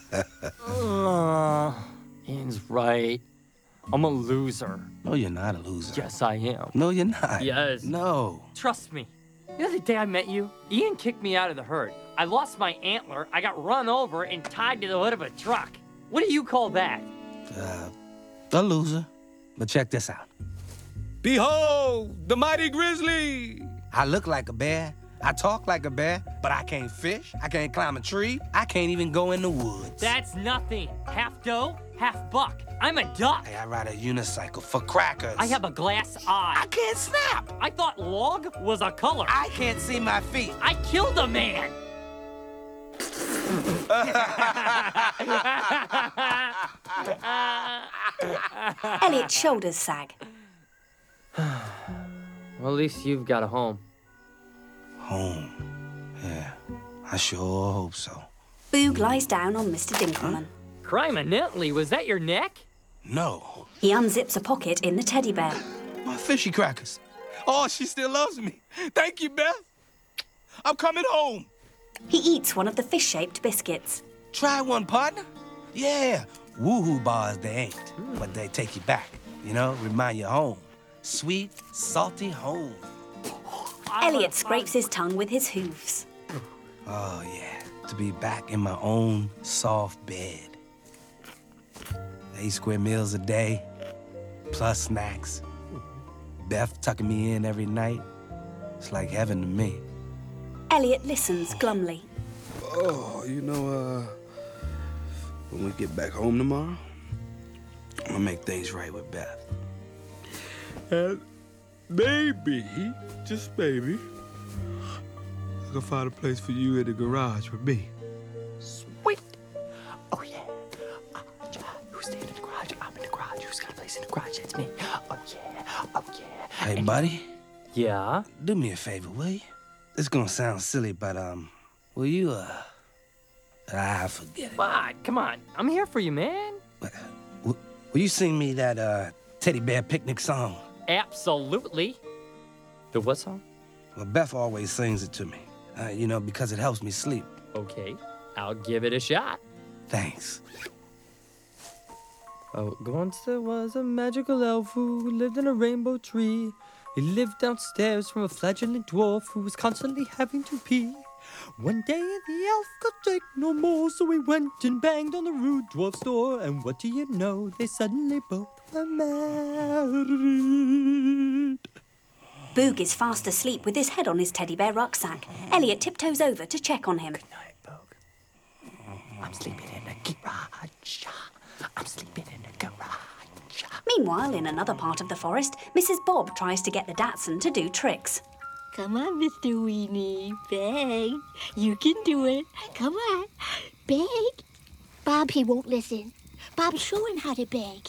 uh, Ian's right. I'm a loser. No, you're not a loser. Yes, I am. No, you're not. Yes. No. Trust me. The other day I met you, Ian kicked me out of the herd. I lost my antler, I got run over and tied to the hood of a truck. What do you call that? Uh, a loser. But check this out. Behold, the mighty grizzly! I look like a bear, I talk like a bear, but I can't fish, I can't climb a tree, I can't even go in the woods. That's nothing. Half doe, half buck. I'm a duck. Hey, I ride a unicycle for crackers. I have a glass eye. I can't snap. I thought log was a color. I can't see my feet. I killed a man. Elliot's shoulders sag. Well, at least you've got a home. Home? Yeah, I sure hope so. Boog lies down on Mister Dinkelman. Huh? Criminally, was that your neck? No. He unzips a pocket in the teddy bear. My fishy crackers. Oh, she still loves me. Thank you, Beth. I'm coming home. He eats one of the fish-shaped biscuits. Try one, partner. Yeah, woo-hoo bars they ain't, mm. but they take you back. You know, remind you of home. Sweet, salty home. Elliot scrapes his tongue with his hooves. Oh, yeah, to be back in my own soft bed. Eight square meals a day, plus snacks. Beth tucking me in every night. It's like heaven to me. Elliot listens glumly. Oh, you know, uh, when we get back home tomorrow, I'm gonna make things right with Beth. And maybe, just maybe, I can find a place for you in the garage with me. Sweet. Oh, yeah. Uh, who's staying in the garage? I'm in the garage. Who's got a place in the garage? It's me. Oh, yeah. Oh, yeah. Hey, buddy. Yeah? Do me a favor, will you? It's gonna sound silly, but, um, will you, uh, ah, forget it. What? Come on. I'm here for you, man. Will, will you sing me that, uh, teddy bear picnic song? Absolutely. The what song? Well, Beth always sings it to me, uh, you know, because it helps me sleep. Okay, I'll give it a shot. Thanks. Oh, once there was a magical elf who lived in a rainbow tree. He lived downstairs from a fledgling dwarf who was constantly having to pee. One day the elf could take no more, so he went and banged on the rude dwarf's door. And what do you know? They suddenly both were married. Boog is fast asleep with his head on his teddy bear rucksack. Elliot tiptoes over to check on him. Good night, Boog. I'm sleeping in the garage. I'm sleeping in the garage. Meanwhile, in another part of the forest, Missus Bob tries to get the Dachshund to do tricks. Come on, Mister Weenie. Beg. You can do it. Come on. Beg. Bob, he won't listen. Bob, show him how to beg.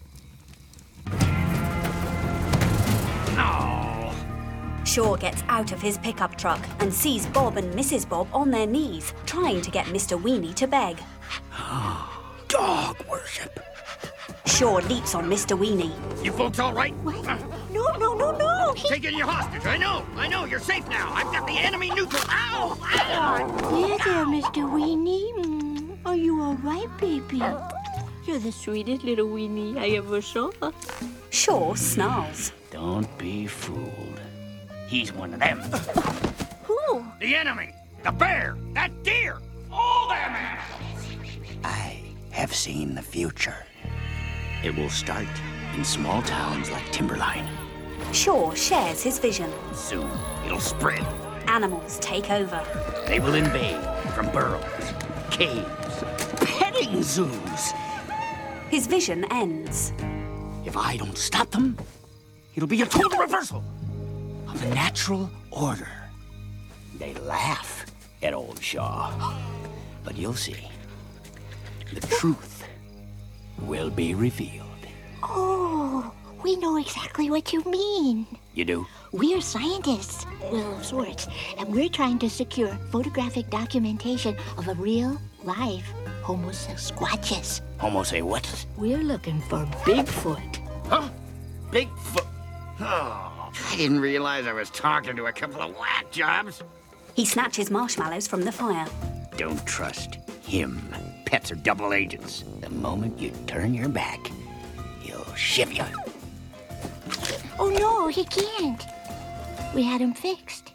Oh. Shaw gets out of his pickup truck and sees Bob and Missus Bob on their knees, trying to get Mister Weenie to beg. Dog worship. Shaw leaps on Mister Weenie. You folks all right? What? No, no, no, no. He... Taking you hostage. I know. I know. You're safe now. I've got the enemy neutral. Ow! Ow! There, there, Mister Weenie. Mm. Are you all right, baby? You're the sweetest little weenie I ever saw. Shaw snarls. Don't be fooled. He's one of them. Who? The enemy. The bear. That deer. All them animals. I have seen the future. It will start in small towns like Timberline. Shaw shares his vision. Soon, it'll spread. Animals take over. They will invade from burrows, caves, petting zoos. His vision ends. If I don't stop them, it'll be a total reversal of the natural order. They laugh at old Shaw, but you'll see. The truth will be revealed. Oh, we know exactly what you mean. You do? We're scientists, well, of sorts, and we're trying to secure photographic documentation of a real, live Homo sasquatches. Homo say what? We're looking for Bigfoot. Huh? Bigfoot? Oh, I didn't realize I was talking to a couple of whack jobs. He snatches marshmallows from the fire. Don't trust him. Pets are double agents. The moment you turn your back, he'll shiv you. Oh no, he can't. We had him fixed.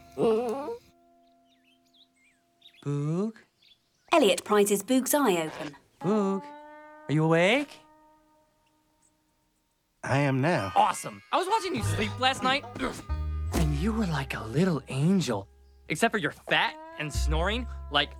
Boog? Elliot pries his Boog's eye open. Boog, are you awake? I am now. Awesome. I was watching you sleep last night, and you were like a little angel. Except for you're fat and snoring, like...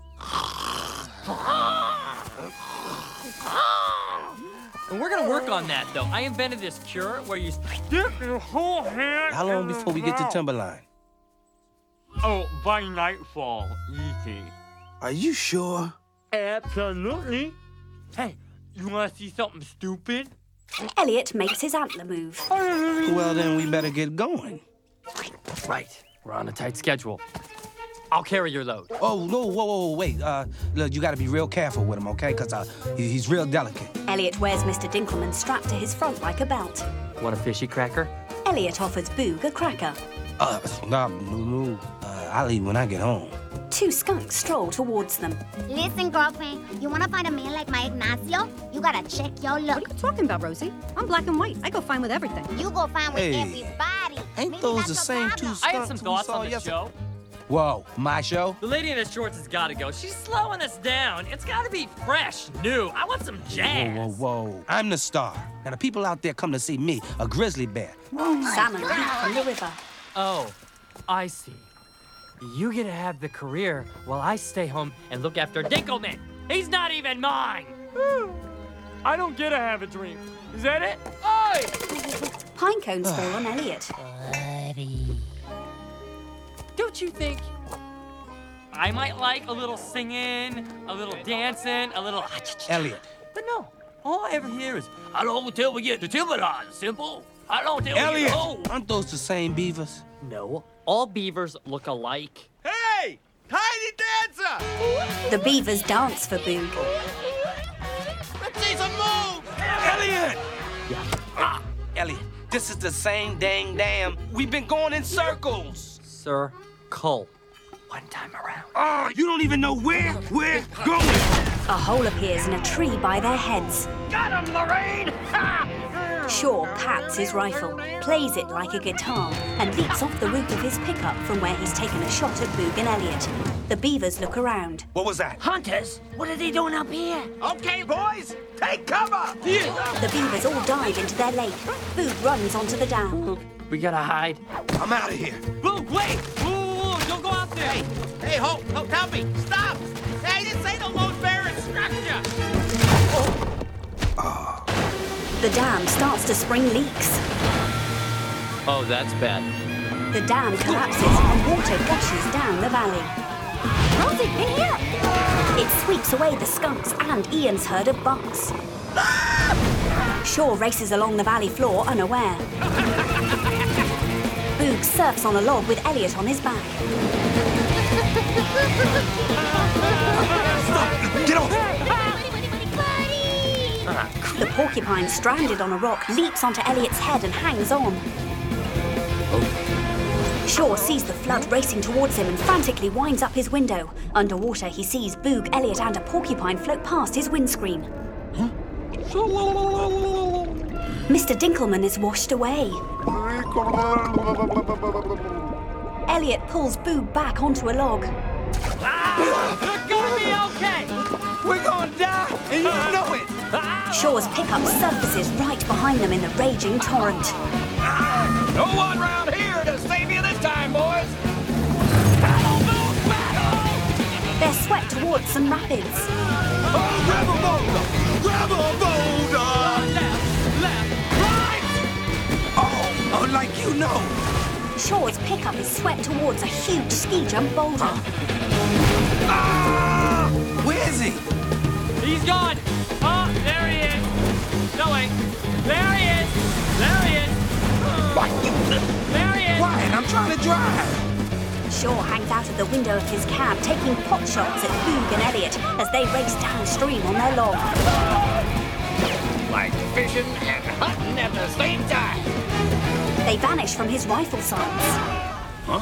And we're gonna work on that, though. I invented this cure where you stick your whole hand... How long before we get to Timberline? Oh, by nightfall, easy. Are you sure? Absolutely. Hey, you wanna see something stupid? Elliot makes his antler move. Well, then we better get going. Right. We're on a tight schedule. I'll carry your load. Oh, no, whoa, whoa, whoa, wait. Uh, look, you gotta be real careful with him, okay? Because uh, he- he's real delicate. Elliot wears Mister Dinkelman strapped to his front like a belt. Want a fishy cracker? Elliot offers Boog a cracker. Uh, no, no, no. Uh, I'll eat when I get home. Two skunks stroll towards them. Listen, girlfriend, you wanna find a man like my Ignacio? You gotta check your look. What are you talking about, Rosie? I'm black and white. I go fine with everything. You go fine with Hey. everybody. Ain't Maybe those that's the your same problem. two skunks I had some we thoughts saw on this yesterday? show. Whoa, my show? The lady in the shorts has got to go. She's slowing us down. It's got to be fresh, new. I want some jazz. Whoa, whoa, whoa. I'm the star. Now, the people out there come to see me, a grizzly bear. Salmon leap from the river. Oh, I see. You get to have the career while I stay home and look after Dinkelman. He's not even mine. I don't get to have a dream. Is that it? Oi! Pine cones fall on Elliot. Don't you think I might like a little singing, a little dancing, a little... Elliot. But no, all I ever hear is, how long till we get to Timberline? Simple. How long till we Elliot! get home? Aren't those the same beavers? No, all beavers look alike. Hey! Tiny dancer! The beavers dance for Boog. Let's see some moves! Elliot! Ah, Elliot, this is the same dang dam. We've been going in circles. Sir Cole, one time around. Oh, you don't even know where we're going. A hole appears in a tree by their heads. Got him, Lorraine! Shaw pats his rifle, plays it like a guitar, and leaps off the roof of his pickup from where he's taken a shot at Boog and Elliot. The beavers look around. What was that? Hunters, what are they doing up here? Okay, boys, take cover! The beavers all dive into their lake. Boog runs onto the dam. We gotta hide. I'm out of here. Boog, wait! Whoa, whoa, don't go out there! Hey, hey, ho, ho, tell me, stop! Hey, this ain't a load bearing structure! The dam starts to spring leaks. Oh, that's bad. The dam collapses and water gushes down the valley. Rosie, in here! It sweeps away the skunks and Ian's herd of bucks. Shaw races along the valley floor unaware. Boog surfs on a log with Elliot on his back. Stop! Get off! The porcupine, stranded on a rock, leaps onto Elliot's head and hangs on. Shaw sees the flood racing towards him and frantically winds up his window. Underwater, he sees Boog, Elliot, and a porcupine float past his windscreen. Mister Dinkelman is washed away. Elliot pulls Boog back onto a log. You're gonna be okay! We're gonna die, and you know it! Shaw's pickup surfaces right behind them in the raging torrent. No one round here to save you this time, boys! Got towards some rapids. Grab a boulder! Grab a boulder! Left, left, right! Oh, oh, like you know. Shaw's pickup is swept towards a huge ski jump boulder. Ah! Where is he? He's gone! Oh, there he is! No, wait. There he is! There he is! There he is! Quiet, I'm trying to drive. Shaw hangs out of the window of his cab, taking pot shots at Boog and Elliot as they race downstream on their log. Like fishing and hunting at the same time. They vanish from his rifle sights. Huh?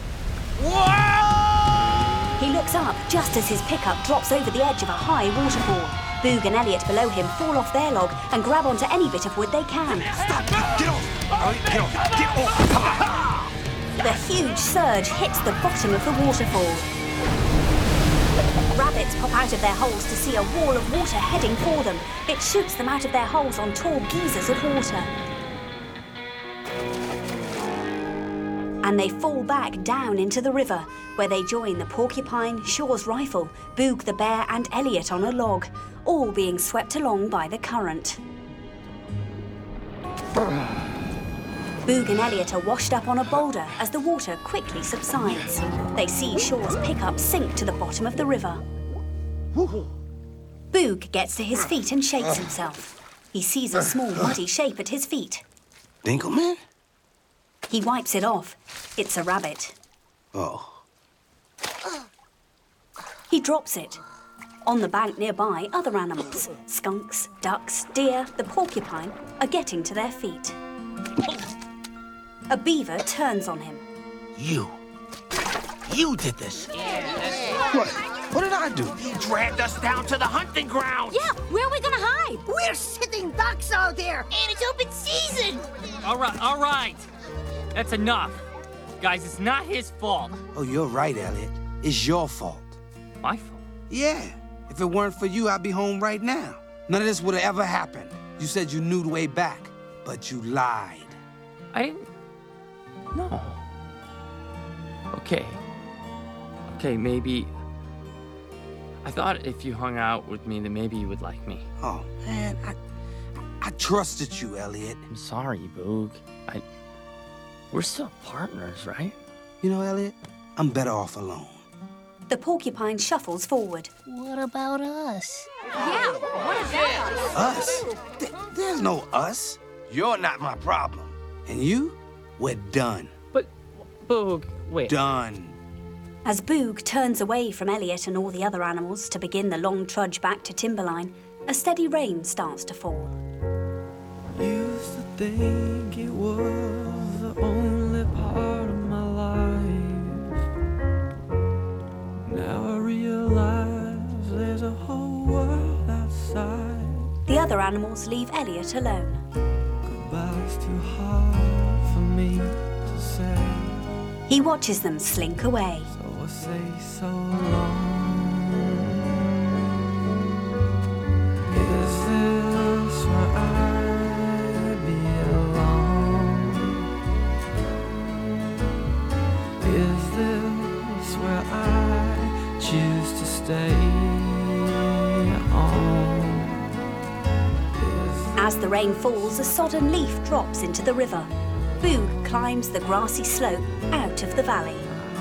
He looks up just as his pickup drops over the edge of a high waterfall. Boog and Elliot below him fall off their log and grab onto any bit of wood they can. Stop! Get off! All right, get off! Get off! The huge surge hits the bottom of the waterfall. Rabbits pop out of their holes to see a wall of water heading for them. It shoots them out of their holes on tall geysers of water. And they fall back down into the river, where they join the porcupine, Shaw's rifle, Boog the bear, and Elliot on a log, all being swept along by the current. Boog and Elliot are washed up on a boulder as the water quickly subsides. They see Shaw's pickup sink to the bottom of the river. Boog gets to his feet and shakes himself. He sees a small muddy shape at his feet. Dinkelman? He wipes it off. It's a rabbit. Oh. He drops it. On the bank nearby, other animals, skunks, ducks, deer, the porcupine, are getting to their feet. A beaver turns on him. You. You did this. What? What did I do? You dragged us down to the hunting ground. Yeah, where are we gonna hide? We're sitting ducks out there, and it's open season. All right, all right. That's enough. Guys, it's not his fault. Oh, you're right, Elliot. It's your fault. My fault? Yeah. If it weren't for you, I'd be home right now. None of this would have ever happened. You said you knew the way back, but you lied. I didn't... No. Okay. Okay, maybe... I thought if you hung out with me, then maybe you would like me. Oh, man, I... I trusted you, Elliot. I'm sorry, Boog. I... We're still partners, right? You know, Elliot, I'm better off alone. The porcupine shuffles forward. What about us? Yeah, what is that? Us? Th- there's no us. You're not my problem. And you? We're done. But, Boog, wait. Done. As Boog turns away from Elliot and all the other animals to begin the long trudge back to Timberline, a steady rain starts to fall. Used to think it was the only part of my life. Now I realize there's a whole world outside. The other animals leave Elliot alone. Goodbye's too hard for me to say. He watches them slink away. So I say so long. Is this where I belong? Is this where I choose to stay on? As the rain falls, a sodden leaf drops into the river. Boog climbs the grassy slope out of the valley.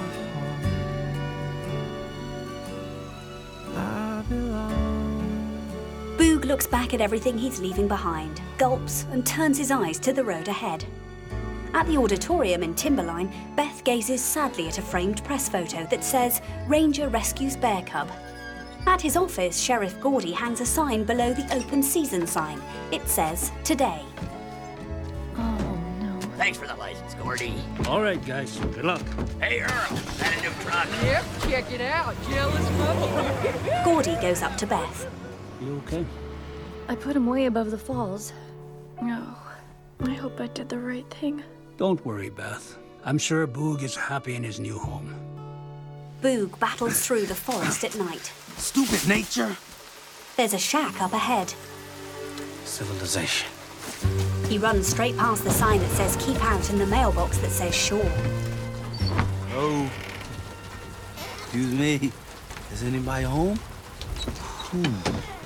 Boog looks back at everything he's leaving behind, gulps, and turns his eyes to the road ahead. At the auditorium in Timberline, Beth gazes sadly at a framed press photo that says, Ranger Rescues Bear Cub. At his office, Sheriff Gordy hangs a sign below the open season sign. It says, Today. Thanks for the license, Gordy. All right, guys. Good luck. Hey, Earl, that a new truck? Yep, check it out. Jealous mother. Gordy goes up to Beth. You okay? I put him way above the falls. No, I hope I did the right thing. Don't worry, Beth. I'm sure Boog is happy in his new home. Boog battles through the forest at night. Stupid nature. There's a shack up ahead. Civilization. He runs straight past the sign that says keep out and the mailbox that says shore. Oh. Excuse me. Is anybody home? Hmm.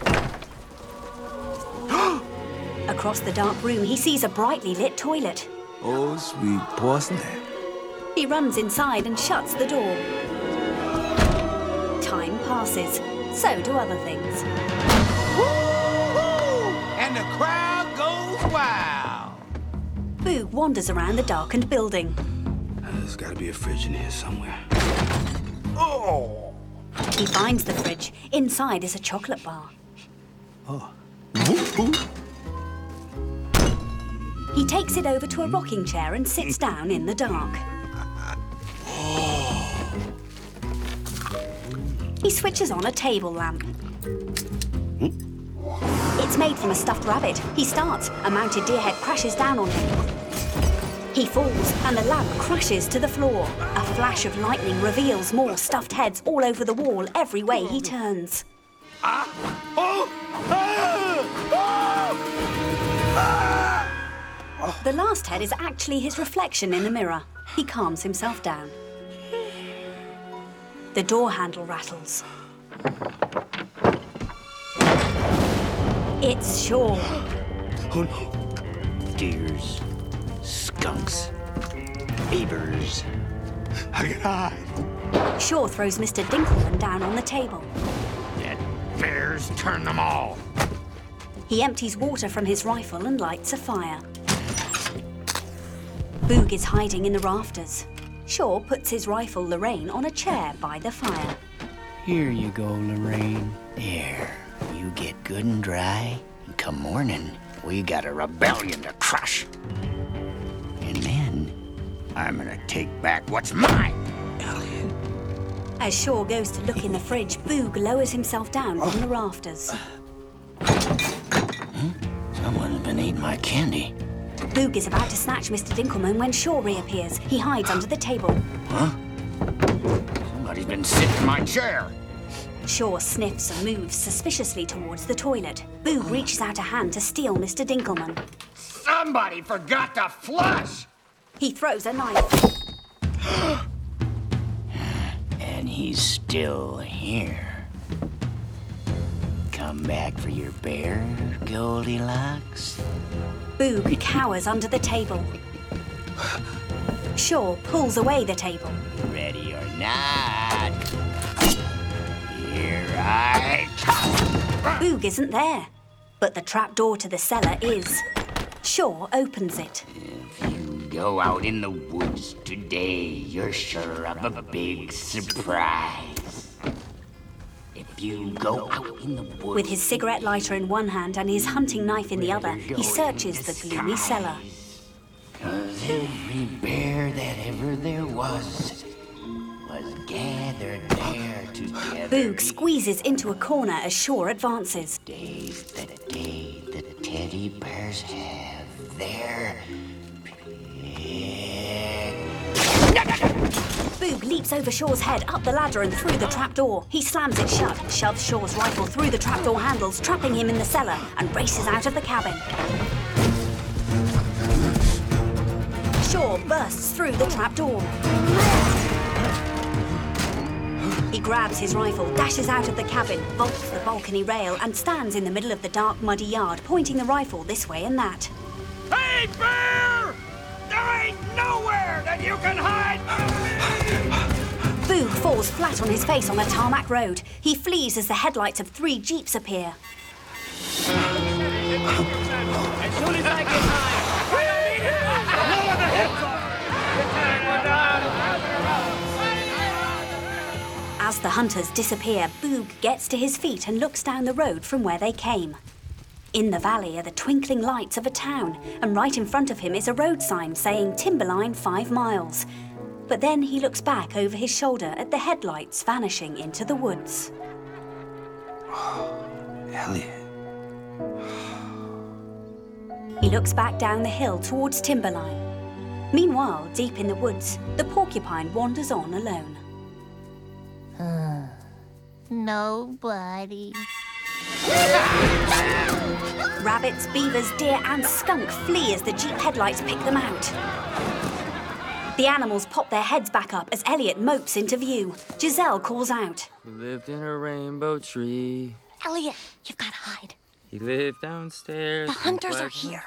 Across the dark room, he sees a brightly lit toilet. Oh, sweet porcelain. He runs inside and shuts the door. Time passes. So do other things. And the crowd goes wild. Boog wanders around the darkened building. There's got to be a fridge in here somewhere. Oh! He finds the fridge. Inside is a chocolate bar. Oh. He takes it over to a rocking chair and sits down in the dark. He switches on a table lamp. It's made from a stuffed rabbit. He starts. A mounted deer head crashes down on him. He falls, and the lamp crashes to the floor. A flash of lightning reveals more stuffed heads all over the wall every way he turns. Ah! Oh! Ah! Ah! Ah! The last head is actually his reflection in a mirror. He calms himself down. The door handle rattles. It's Shaw. Oh no. Deers, skunks, beavers. I can hide. Shaw throws Mister Dinkelman down on the table. Let bears turn them all. He empties water from his rifle and lights a fire. Boog is hiding in the rafters. Shaw puts his rifle, Lorraine, on a chair by the fire. Here you go, Lorraine. There. You get good and dry, and come morning, we got a rebellion to crush. And then, I'm gonna take back what's mine. Elliot. As Shaw goes to look in the fridge, Boog lowers himself down on the rafters. Hmm? Someone's been eating my candy. Boog is about to snatch Mister Dinkelman when Shaw reappears. He hides under the table. Huh? Somebody's been sitting in my chair. Shaw sniffs and moves suspiciously towards the toilet. Boog reaches out a hand to steal Mister Dinkelman. Somebody forgot to flush! He throws a knife. And he's still here. Come back for your bear, Goldilocks? Boog cowers under the table. Shaw pulls away the table. Ready or not, here I come. Boog isn't there, but the trapdoor to the cellar is. Shaw opens it. If you go out in the woods today, you're sure of a big surprise. If you go out in the woods... With his cigarette lighter in one hand and his hunting knife in the other, he searches the gloomy cellar. 'Cause every bear that ever there was was gathered there together. Boog squeezes into a corner as Shaw advances. Today's the day the teddy bears have their Boog leaps over Shaw's head, up the ladder and through the trapdoor. He slams it shut, shoves Shaw's rifle through the trapdoor handles, trapping him in the cellar, and races out of the cabin. Shaw bursts through the trapdoor. He grabs his rifle, dashes out of the cabin, vaults the balcony rail, and stands in the middle of the dark, muddy yard, pointing the rifle this way and that. Hey, bear! There ain't nowhere that you can hide from me! Boog falls flat on his face on a tarmac road. He flees as the headlights of three jeeps appear. As soon as I get high, lower the heads off! As the hunters disappear, Boog gets to his feet and looks down the road from where they came. In the valley are the twinkling lights of a town, and right in front of him is a road sign saying Timberline five miles. But then he looks back over his shoulder at the headlights vanishing into the woods. Oh, Elliot. He looks back down the hill towards Timberline. Meanwhile, deep in the woods, the porcupine wanders on alone. Nobody. Rabbits, beavers, deer, and skunk flee as the jeep headlights pick them out. The animals pop their heads back up as Elliot mopes into view. Giselle calls out. We lived in a rainbow tree. Elliot, you've got to hide. He lived downstairs. The hunters are here.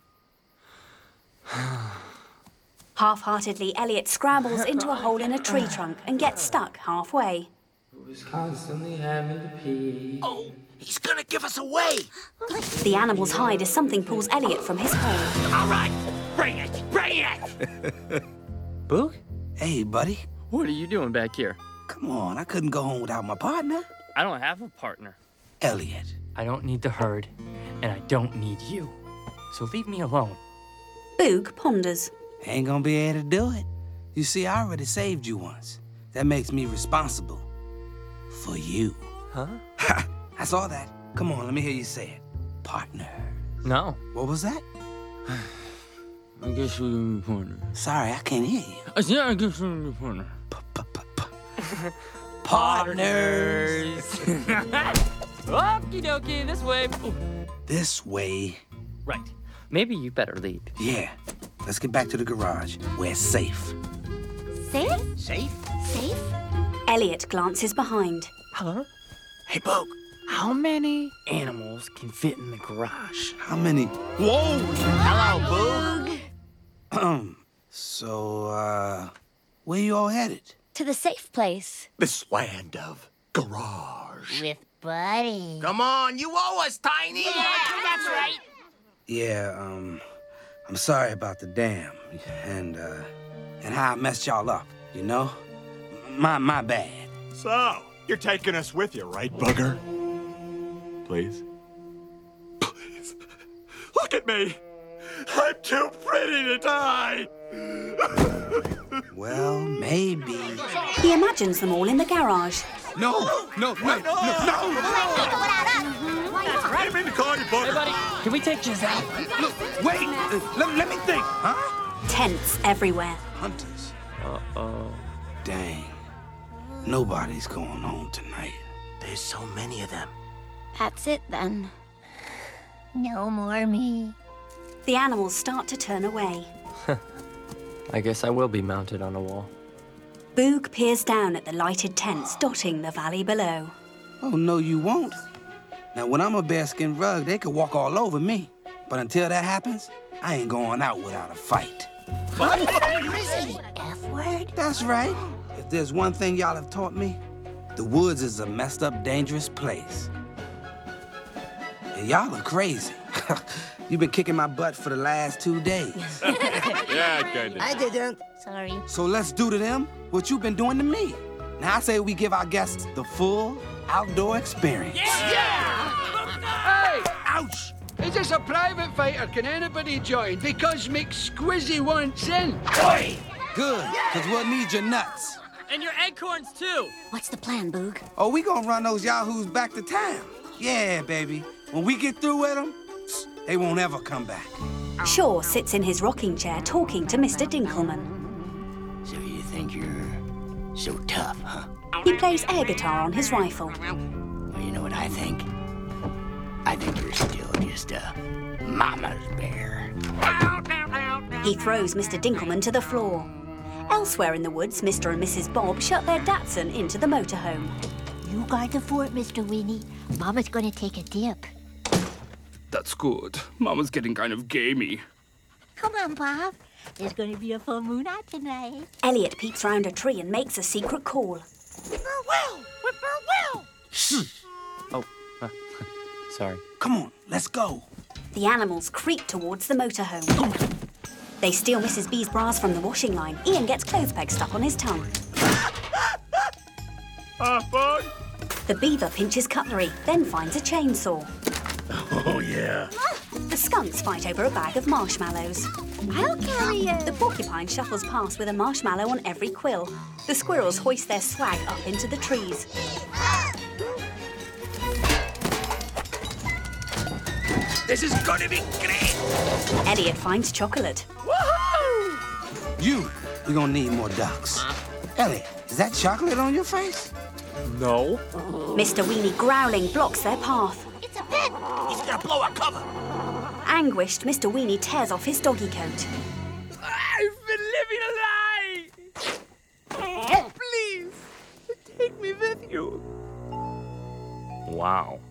Half-heartedly, Elliot scrambles into a hole in a tree trunk and gets stuck halfway. Was constantly having to pee. Oh, he's gonna give us away. The animals hide as something pulls Elliot from his hole. All right, bring it, bring it. Boog? Hey, buddy. What are you doing back here? Come on, I couldn't go home without my partner. I don't have a partner. Elliot. I don't need the herd, and I don't need you. So leave me alone. Boog ponders. Ain't gonna be able to do it. You see, I already saved you once. That makes me responsible. For you. Huh? Ha! That's all that. Come on, let me hear you say it. Partner. No. What was that? I guess we're gonna be partner. Sorry, I can't hear you. I said I guess we're gonna be partner. Partners. Okie dokie, this way. This way. Right. Maybe you better lead. Yeah. Let's get back to the garage. Where it's safe. Safe? Safe? Safe? Elliot glances behind. Hello? Hey, Boog. How many animals can fit in the garage? How many? Whoa! Hello, Boog. Um. so, uh, where you all headed? To the safe place. This land of garage. With Buddy. Come on, you owe us, Tiny. Yeah, that's right. Yeah, um, I'm sorry about the dam and, uh, and how I messed y'all up, you know? My, my bad. So, you're taking us with you, right, Booger? Please? Please. Look at me. I'm too pretty to die. Well, maybe. He imagines them all in the garage. No, no, no, no, no, no! I didn't mean to call you Booger. Hey, buddy, can we take Giselle? Look, wait, uh, let, let me think, huh? Tents everywhere. Hunters. Uh-oh. Dang. Nobody's going home tonight. There's so many of them. That's it then. No more me. The animals start to turn away. I guess I will be mounted on a wall. Boog peers down at the lighted tents dotting the valley below. Oh, no, you won't. Now, when I'm a bearskin rug, they could walk all over me. But until that happens, I ain't going out without a fight. F-word? That's right. If there's one thing y'all have taught me, the woods is a messed up, dangerous place. And y'all are crazy. You've been kicking my butt for the last two days. Yeah, kinda. I didn't. Sorry. So let's do to them what you've been doing to me. Now I say we give our guests the full outdoor experience. Hey! Ouch! Is this a private fight or can anybody join? Because McSquizzy wants in. Oi! Good, because we'll need your nuts. And your acorns, too. What's the plan, Boog? Oh, we gonna run those yahoos back to town. Yeah, baby. When we get through with them, they won't ever come back. Shaw sits in his rocking chair talking to Mister Dinkelman. So you think you're so tough, huh? He plays air guitar on his rifle. Well, you know what I think? I think you're still just a mama's bear. He throws Mister Dinkelman to the floor. Elsewhere in the woods, Mister and Missus Bob shut their Datsun into the motorhome. You guard the fort, Mister Winnie. Mama's gonna take a dip. That's good. Mama's getting kind of gamey. Come on, Bob. There's gonna be a full moon out tonight. Elliot peeks round a tree and makes a secret call. Whippoorwill! Whippoorwill! Shh! Oh, uh, sorry. Come on, let's go. The animals creep towards the motorhome. They steal Missus B's bras from the washing line. Ian gets clothes pegs stuck on his tongue. Ah, bud. The beaver pinches cutlery, then finds a chainsaw. Oh, yeah. The skunks fight over a bag of marshmallows. I'll carry it. The porcupine shuffles past with a marshmallow on every quill. The squirrels hoist their swag up into the trees. This is gonna be great! Elliot finds chocolate. Woohoo! You, we're gonna need more ducks. Elliot, is that chocolate on your face? No. Mister Weenie growling blocks their path. It's a pit. He's gonna blow our cover. Anguished, Mister Weenie tears off his doggy coat. I've been living a lie! you. Wow.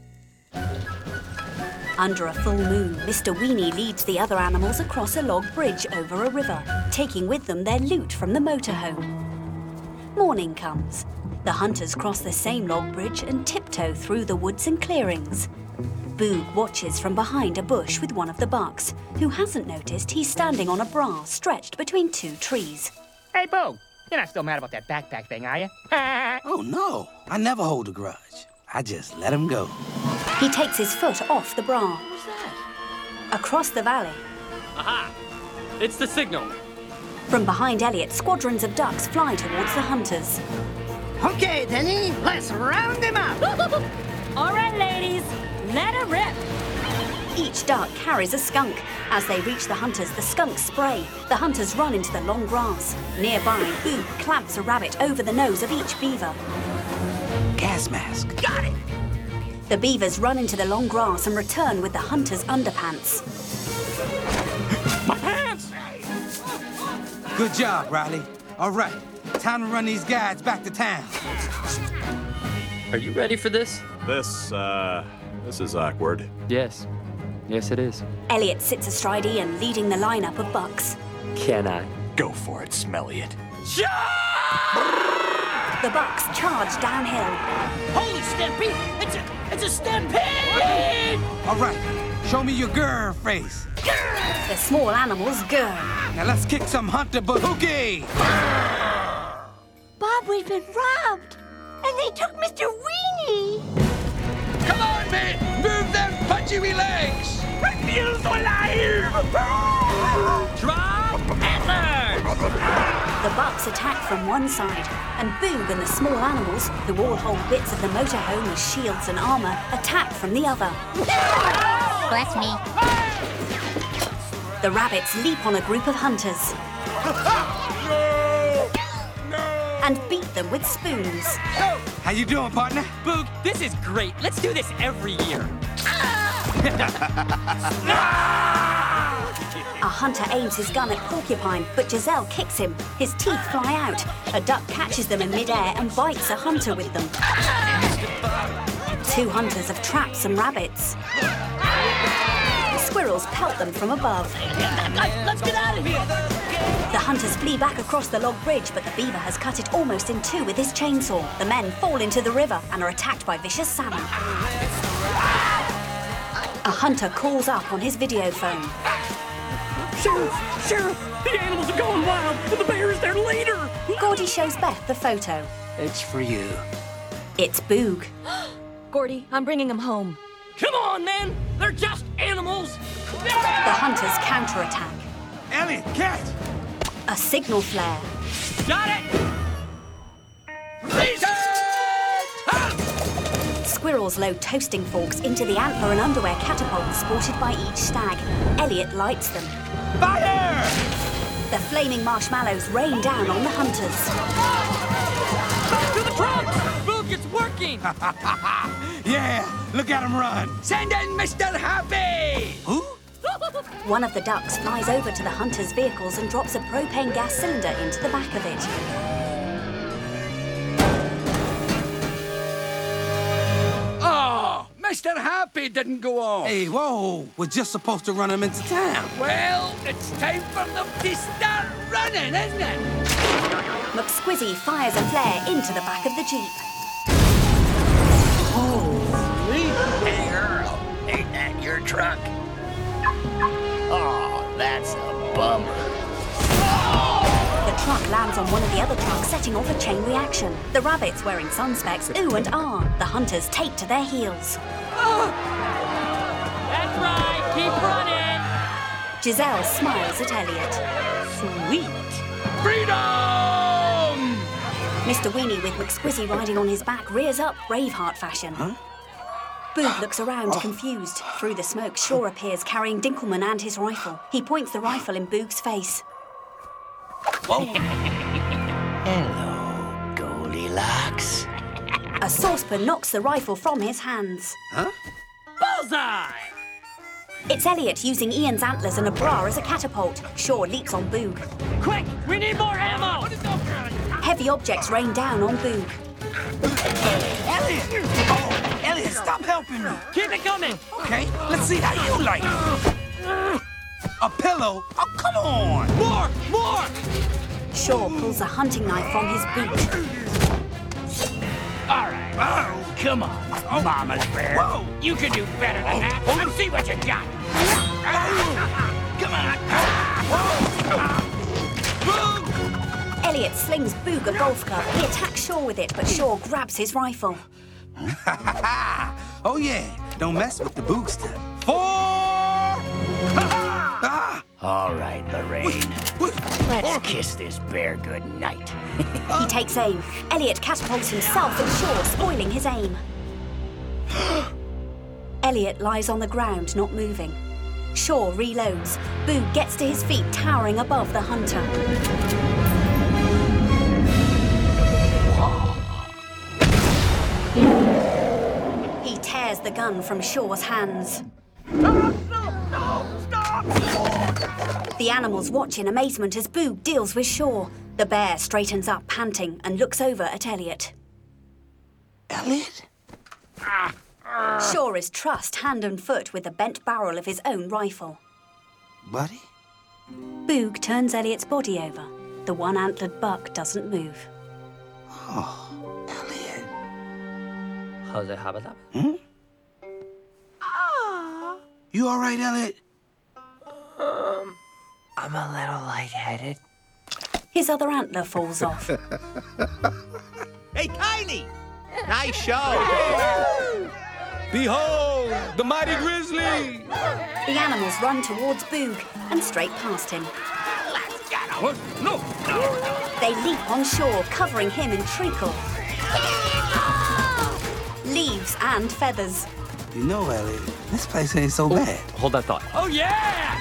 Under a full moon, Mister Weenie leads the other animals across a log bridge over a river, taking with them their loot from the motorhome. Morning comes. The hunters cross the same log bridge and tiptoe through the woods and clearings. Boog watches from behind a bush with one of the bucks, who hasn't noticed he's standing on a bra stretched between two trees. Hey, Boog, you're not still mad about that backpack thing, are you? Oh, no. I never hold a grudge. I just let him go. He takes his foot off the bra. What's that? Across the valley. Aha! It's the signal. From behind Elliot, squadrons of ducks fly towards the hunters. Okay, Denny, let's round him up. All right, ladies, let her rip. Each duck carries a skunk. As they reach the hunters, the skunks spray. The hunters run into the long grass. Nearby, Boog clamps a rabbit over the nose of each beaver. Gas mask. Got it! The beavers run into the long grass and return with the hunter's underpants. My pants! Good job, Riley. All right, time to run these guys back to town. Are you ready for this? This, uh, this is awkward. Yes. Yes, it is. Elliot sits astride Ian, leading the lineup of bucks. Can I? Go for it, Smelly it. The bucks charge downhill. Holy stampede! It's a, it's a stampede! All right, show me your grr face. The small animals grr. Now let's kick some hunter bahookie. Bob, we've been robbed. And they took Mister Weenie. Come on, men! Move them punchy legs! Refuse alive! Drop antlers! The bucks attack from one side, and Boog and the small animals, who all hold bits of the motorhome as shields and armor, attack from the other. Bless me. The rabbits leap on a group of hunters and beat them with spoons. How you doing, partner? Boog, this is great. Let's do this every year. A hunter aims his gun at Porcupine, but Giselle kicks him. His teeth fly out. A duck catches them in midair and bites a hunter with them. Two hunters have trapped some rabbits. Squirrels pelt them from above. Guys, let's get out of here! The hunters flee back across the log bridge, but the beaver has cut it almost in two with his chainsaw. The men fall into the river and are attacked by vicious salmon. A hunter calls up on his video phone. Sheriff! Sheriff! The animals are going wild, and the bear is their leader! Gordy shows Beth the photo. It's for you. It's Boog. Gordy, I'm bringing him home. Come on, men! They're just animals! The hunters counterattack. Elliot, catch! A signal flare. Got it! Squirrels load toasting forks into the antler and underwear catapults sported by each stag. Elliot lights them. Fire! The flaming marshmallows rain down on the hunters. Back to the trucks! Boog, it's working! Yeah, look at him run. Send in Mister Happy! Who? One of the ducks flies over to the hunters' vehicles and drops a propane gas cylinder into the back of it. Oh, Mister Happy didn't go on. Hey, whoa, we're just supposed to run him into town. Well, it's time for them to start running, isn't it? McSquizzy fires a flare into the back of the Jeep. Hey, Earl, ain't that your truck? Oh, that's a bummer. The truck lands on one of the other trucks, setting off a chain reaction. The rabbits, wearing sun specs, ooh and ah. The hunters take to their heels. That's right, keep running! Giselle smiles at Elliot. Sweet! Freedom! Mister Weenie, with McSquizzy riding on his back, rears up Braveheart fashion. Huh? Boog looks around, confused. Through the smoke, Shaw appears, carrying Dinkelman and his rifle. He points the rifle in Boog's face. Whoa! Hello, Goldilocks. A saucepan knocks the rifle from his hands. Huh? Bullseye! It's Elliot using Ian's antlers and a bra as a catapult. Shaw leaps on Boog. Quick, we need more ammo! Heavy objects rain down on Boog. Elliot! Oh, Elliot, stop helping me. Keep it coming. Okay, let's see how you like it. A pillow? Oh, come on. More, more. Shaw pulls a hunting knife from his boot. All right. Oh, come on, Mama's bear. Whoa. You can do better than that. Let's see what you got. Come on. Elliot slings Boog a golf club. He attacks Shaw with it, but Shaw grabs his rifle. Oh, yeah. Don't mess with the boogster. Four! Ah! All right, Lorraine. Let's kiss this bear good night. He takes aim. Elliot catapults himself at Shaw, spoiling his aim. Elliot lies on the ground, not moving. Shaw reloads. Boog gets to his feet, towering above the hunter. He tears the gun from Shaw's hands. The animals watch in amazement as Boog deals with Shaw. The bear straightens up, panting, and looks over at Elliot. Elliot? Shaw is trussed hand and foot with the bent barrel of his own rifle. Buddy? Boog turns Elliot's body over. The one-antlered buck doesn't move. Oh, Elliot. How's it happen? Hmm? You all right, Elliot? Um, I'm a little lightheaded. His other antler falls off. Hey, Tiny! Nice show! Behold, the mighty grizzly! The animals run towards Boog and straight past him. Let's get him! What? No, no, no! They leap on Shaw, covering him in treacle. Leaves and feathers. You know, Elliot, this place ain't so bad. Hold that thought. Oh, yeah!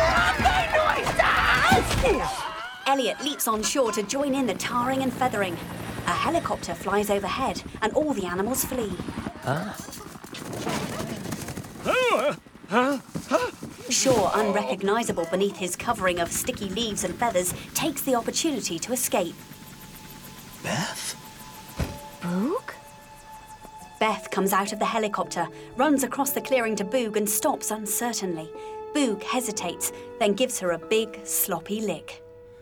Elliot leaps on Shaw to join in the tarring and feathering. A helicopter flies overhead, and all the animals flee. Ah. Shaw, unrecognizable beneath his covering of sticky leaves and feathers, takes the opportunity to escape. Beth? Boog? Beth comes out of the helicopter, runs across the clearing to Boog and stops uncertainly. Boog hesitates, then gives her a big, sloppy lick.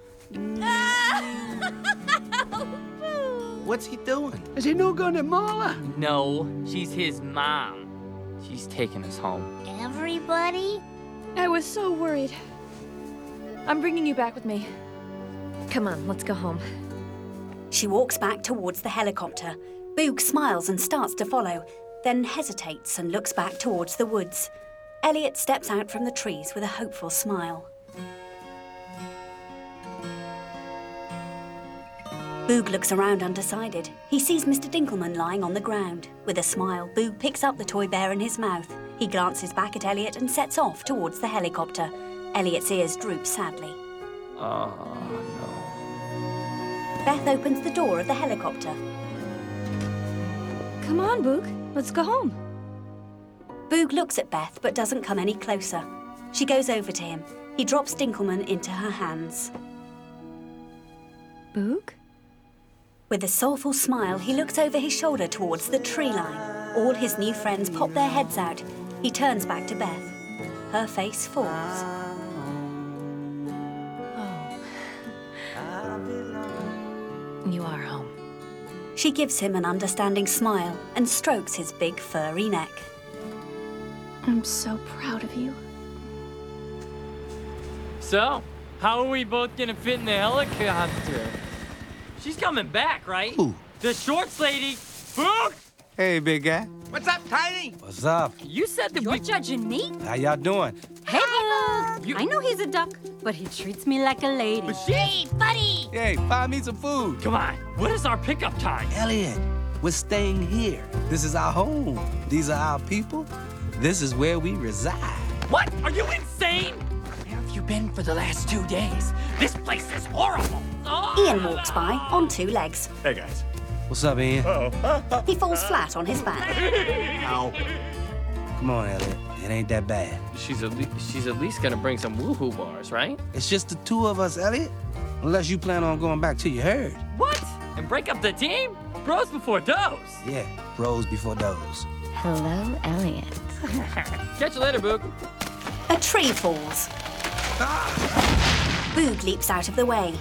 What's he doing? Is he no going to Marla? No, she's his mom. She's taking us home. Everybody? I was so worried. I'm bringing you back with me. Come on, let's go home. She walks back towards the helicopter. Boog smiles and starts to follow, then hesitates and looks back towards the woods. Elliot steps out from the trees with a hopeful smile. Boog looks around undecided. He sees Mister Dinkelman lying on the ground. With a smile, Boog picks up the toy bear in his mouth. He glances back at Elliot and sets off towards the helicopter. Elliot's ears droop sadly. Oh, no. Beth opens the door of the helicopter. Come on, Boog. Let's go home. Boog looks at Beth but doesn't come any closer. She goes over to him. He drops Dinkelman into her hands. Boog? With a soulful smile, he looks over his shoulder towards the tree line. All his new friends pop their heads out. He turns back to Beth. Her face falls. You are home. She gives him an understanding smile and strokes his big furry neck. I'm so proud of you. So, how are we both gonna fit in the helicopter? She's coming back, right? Who? The shorts lady. Boog! Hey, big guy. What's up, Tiny? What's up? You said the You're big... judging me? How y'all doing? Hey, Boog! I know he's a duck, but he treats me like a lady. Hey, buddy! Hey, find me some food. Come on, what is our pickup time? Elliot, we're staying here. This is our home. These are our people. This is where we reside. What? Are you insane? Where have you been for the last two days? This place is horrible. Oh. Ian walks by on two legs. Hey, guys. What's up, Ian? Uh-oh. He falls flat on his back. Ow. Come on, Elliot. It ain't that bad. She's at least she's at least gonna bring some woohoo bars, right? It's just the two of us, Elliot. Unless you plan on going back to your herd. What? And break up the team? Bros before does. Yeah, bros before those. Hello, Elliot. Catch you later, Boog. A tree falls. Boog leaps out of the way.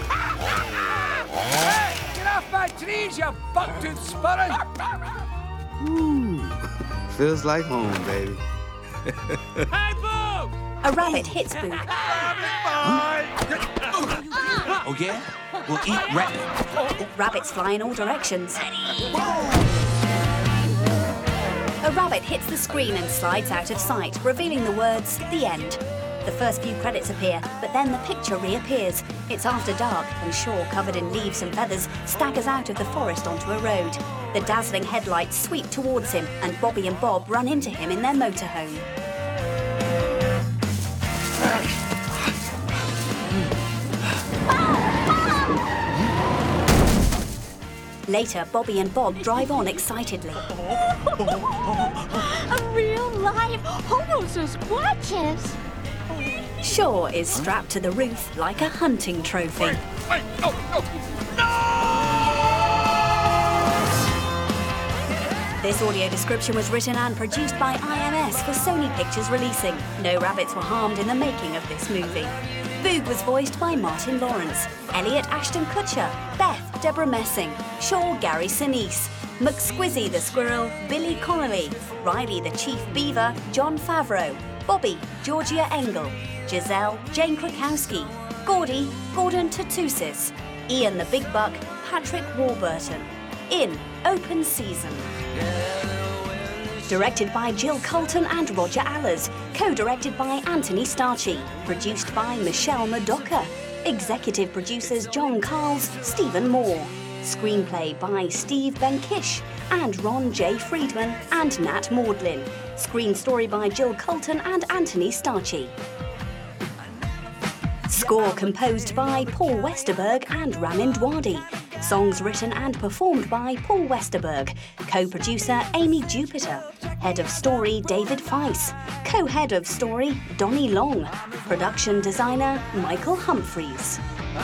Hey, get off my trees, you buck-toothed sporran! Ooh, feels like home, baby. Hey, Boog! A rabbit hits Boog. Oh, yeah? We'll eat rabbit. Rabbits fly in all directions. A rabbit hits the screen and slides out of sight, revealing the words, "The End." The first few credits appear, but then the picture reappears. It's after dark, and Shaw, covered in leaves and feathers, staggers out of the forest onto a road. The dazzling headlights sweep towards him, and Bobby and Bob run into him in their motorhome. Later, Bobby and Bob drive on excitedly. A real live Homosasquatches. Shaw is strapped to the roof like a hunting trophy. Wait, wait, no, no, This audio description was written and produced by I M S for Sony Pictures Releasing. No rabbits were harmed in the making of this movie. Boog was voiced by Martin Lawrence, Elliot Ashton Kutcher, Beth Deborah Messing, Shaw Gary Sinise, McSquizzy the Squirrel, Billy Connolly, Riley the Chief Beaver, John Favreau, Bobby Georgia Engel, Giselle Jane Krakowski, Gordy Gordon Tatusis, Ian the Big Buck Patrick Warburton. In Open Season. Directed by Jill Colton and Roger Allers. Co-directed by Anthony Starchy. Produced by Michelle Madoka. Executive producers John Carls, Stephen Moore. Screenplay by Steve Benkish and Ron J. Friedman and Nat Maudlin. Screen story by Jill Colton and Anthony Starchy. Score composed by Paul Westerberg and Ramin Dwadi. Songs written and performed by Paul Westerberg. Co-producer Amy Jupiter. Head of story David Feiss. Co-head of story Donnie Long. Production designer Michael Humphreys.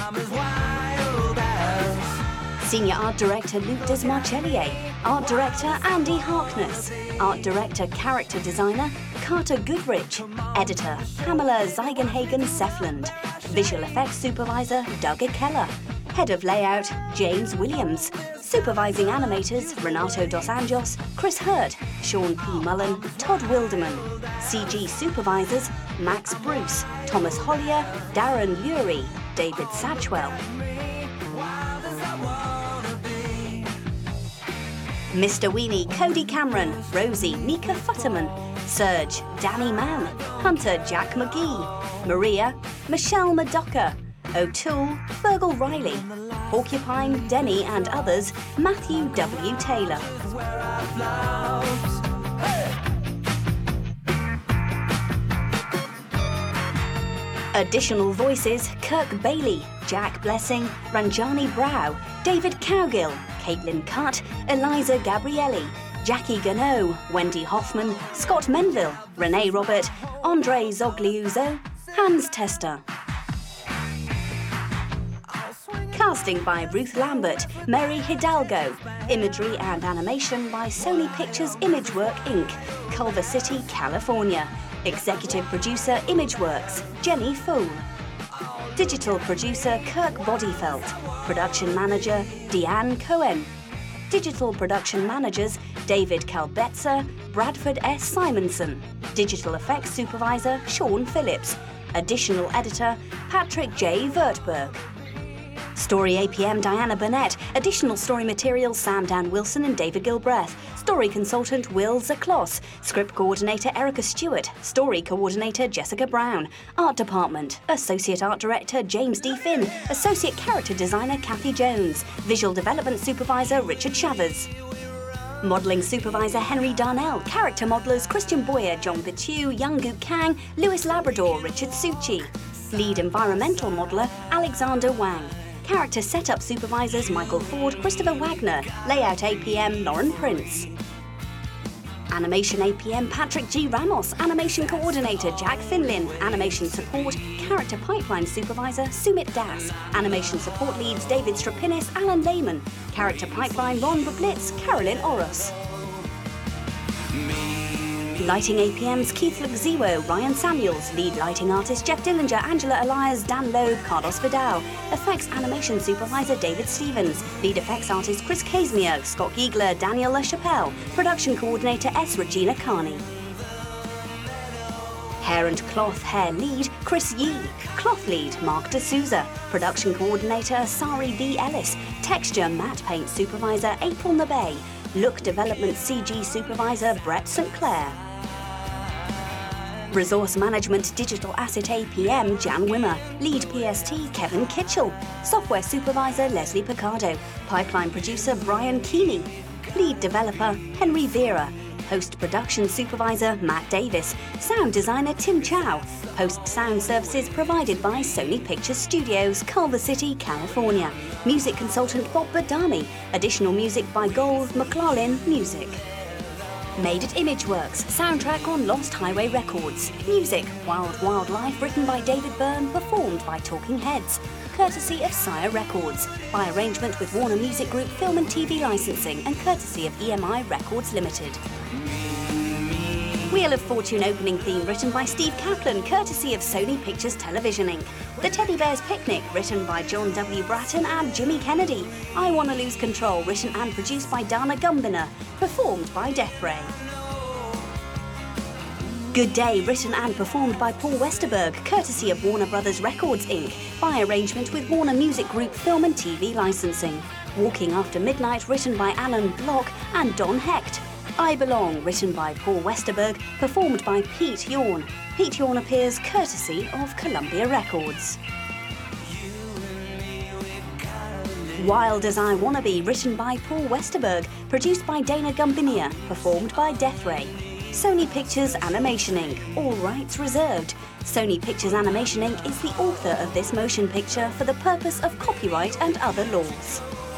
Senior Art Director Luc Desmarchelier. Art Director Andy Harkness. Art Director Character Designer Carter Goodrich. Editor Pamela Zeigenhagen Sefland. Visual Effects Supervisor Doug Keller. Head of Layout James Williams. Supervising Animators Renato Dos Anjos, Chris Hurt, Sean P. Mullen, Todd Wilderman. C G Supervisors Max Bruce, Thomas Hollier, Darren Lurie, David Satchwell. Mister Weenie, Cody Cameron, Rosie, Nika Futterman, Serge, Danny Mann, Hunter, Jack McGee, Maria, Michelle Madoka, O'Toole, Fergal Riley, Porcupine, Denny and others, Matthew W. Taylor. Additional voices, Kirk Bailey, Jack Blessing, Ranjani Brow, David Cowgill, Caitlin Cutt, Eliza Gabrielli, Jackie Gano, Wendy Hoffman, Scott Menville, Renee Robert, Andre Zogliuzo, Hans Tester. Casting by Ruth Lambert, Mary Hidalgo. Imagery and animation by Sony Pictures Imagework Incorporated, Culver City, California. Executive producer Imageworks, Jenny Fool. Digital producer Kirk Bodyfelt. Production manager Deanne Cohen. Digital production managers David Kalbetzer, Bradford S. Simonson. Digital effects supervisor Sean Phillips. Additional editor Patrick J. Vertberg. Story A P M Diana Burnett. Additional story materials Sam Dan Wilson and David Gilbreth. Story consultant Will Zaklos. Script coordinator Erica Stewart. Story coordinator Jessica Brown. Art department Associate Art Director James D. Finn. Associate Character Designer Kathy Jones. Visual Development Supervisor Richard Chavez. Modelling Supervisor Henry Darnell. Character modelers Christian Boyer, John Pitu, Youngook Kang, Lewis Labrador, Richard Suchi. Lead Environmental Modeler Alexander Wang. Character Setup Supervisors Michael Ford, Christopher Wagner. Layout A P M Lauren Prince. Animation A P M Patrick G. Ramos. Animation Coordinator Jack Finlin. Animation Support Character Pipeline Supervisor Sumit Das. Animation Support Leads David Strapinis, Alan Lehman. Character Pipeline Ron Bublitz, Carolyn Oros. Lighting A P Ms Keith Lugziwo, Ryan Samuels. Lead Lighting Artist Jeff Dillinger, Angela Elias, Dan Loeb, Carlos Vidal. Effects Animation Supervisor David Stevens. Lead Effects Artist Chris Casimir, Scott Giegler, Daniel LaChapelle. Production Coordinator S. Regina Carney. Hair and Cloth Hair Lead, Chris Yee. Cloth Lead, Mark D'Souza. Production Coordinator, Sari V. Ellis. Texture Matte Paint Supervisor, April Nabay. Look Development C G Supervisor, Brett Saint Clair. Resource Management Digital Asset A P M, Jan Wimmer. Lead P S T, Kevin Kitchell. Software Supervisor, Leslie Picardo. Pipeline Producer, Brian Keeney. Lead Developer, Henry Vera. Post-Production Supervisor, Matt Davis. Sound Designer, Tim Chow. Post-Sound Services provided by Sony Pictures Studios, Culver City, California. Music Consultant, Bob Badami. Additional music by Gold McLaughlin Music. Made at Imageworks. Soundtrack on Lost Highway Records. Music, Wild Wildlife, written by David Byrne, performed by Talking Heads. Courtesy of Sire Records. By arrangement with Warner Music Group Film and T V Licensing and courtesy of E M I Records Limited. Wheel of Fortune opening theme written by Steve Kaplan, courtesy of Sony Pictures Television Incorporated. The Teddy Bear's Picnic, written by John W. Bratton and Jimmy Kennedy. I Wanna Lose Control, written and produced by Dana Gumbiner, performed by Death Ray. Good Day, written and performed by Paul Westerberg, courtesy of Warner Brothers Records Incorporated, by arrangement with Warner Music Group Film and T V Licensing. Walking After Midnight, written by Alan Block and Don Hecht. I Belong, written by Paul Westerberg, performed by Pete Yorn. Pete Yorn appears courtesy of Columbia Records. Wild as I Wanna Be, written by Paul Westerberg, produced by Dana Gumbinier, performed by Death Ray. Sony Pictures Animation Incorporated, all rights reserved. Sony Pictures Animation Incorporated is the author of this motion picture for the purpose of copyright and other laws.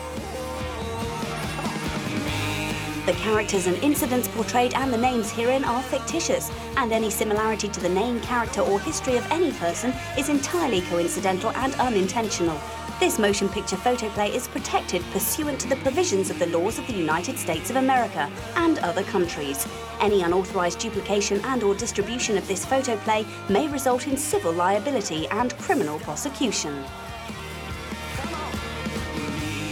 The characters and incidents portrayed and the names herein are fictitious, and any similarity to the name, character or history of any person is entirely coincidental and unintentional. This motion picture photoplay is protected pursuant to the provisions of the laws of the United States of America and other countries. Any unauthorized duplication and or distribution of this photoplay may result in civil liability and criminal prosecution.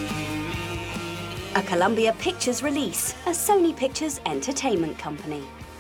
A Columbia Pictures release, a Sony Pictures Entertainment company.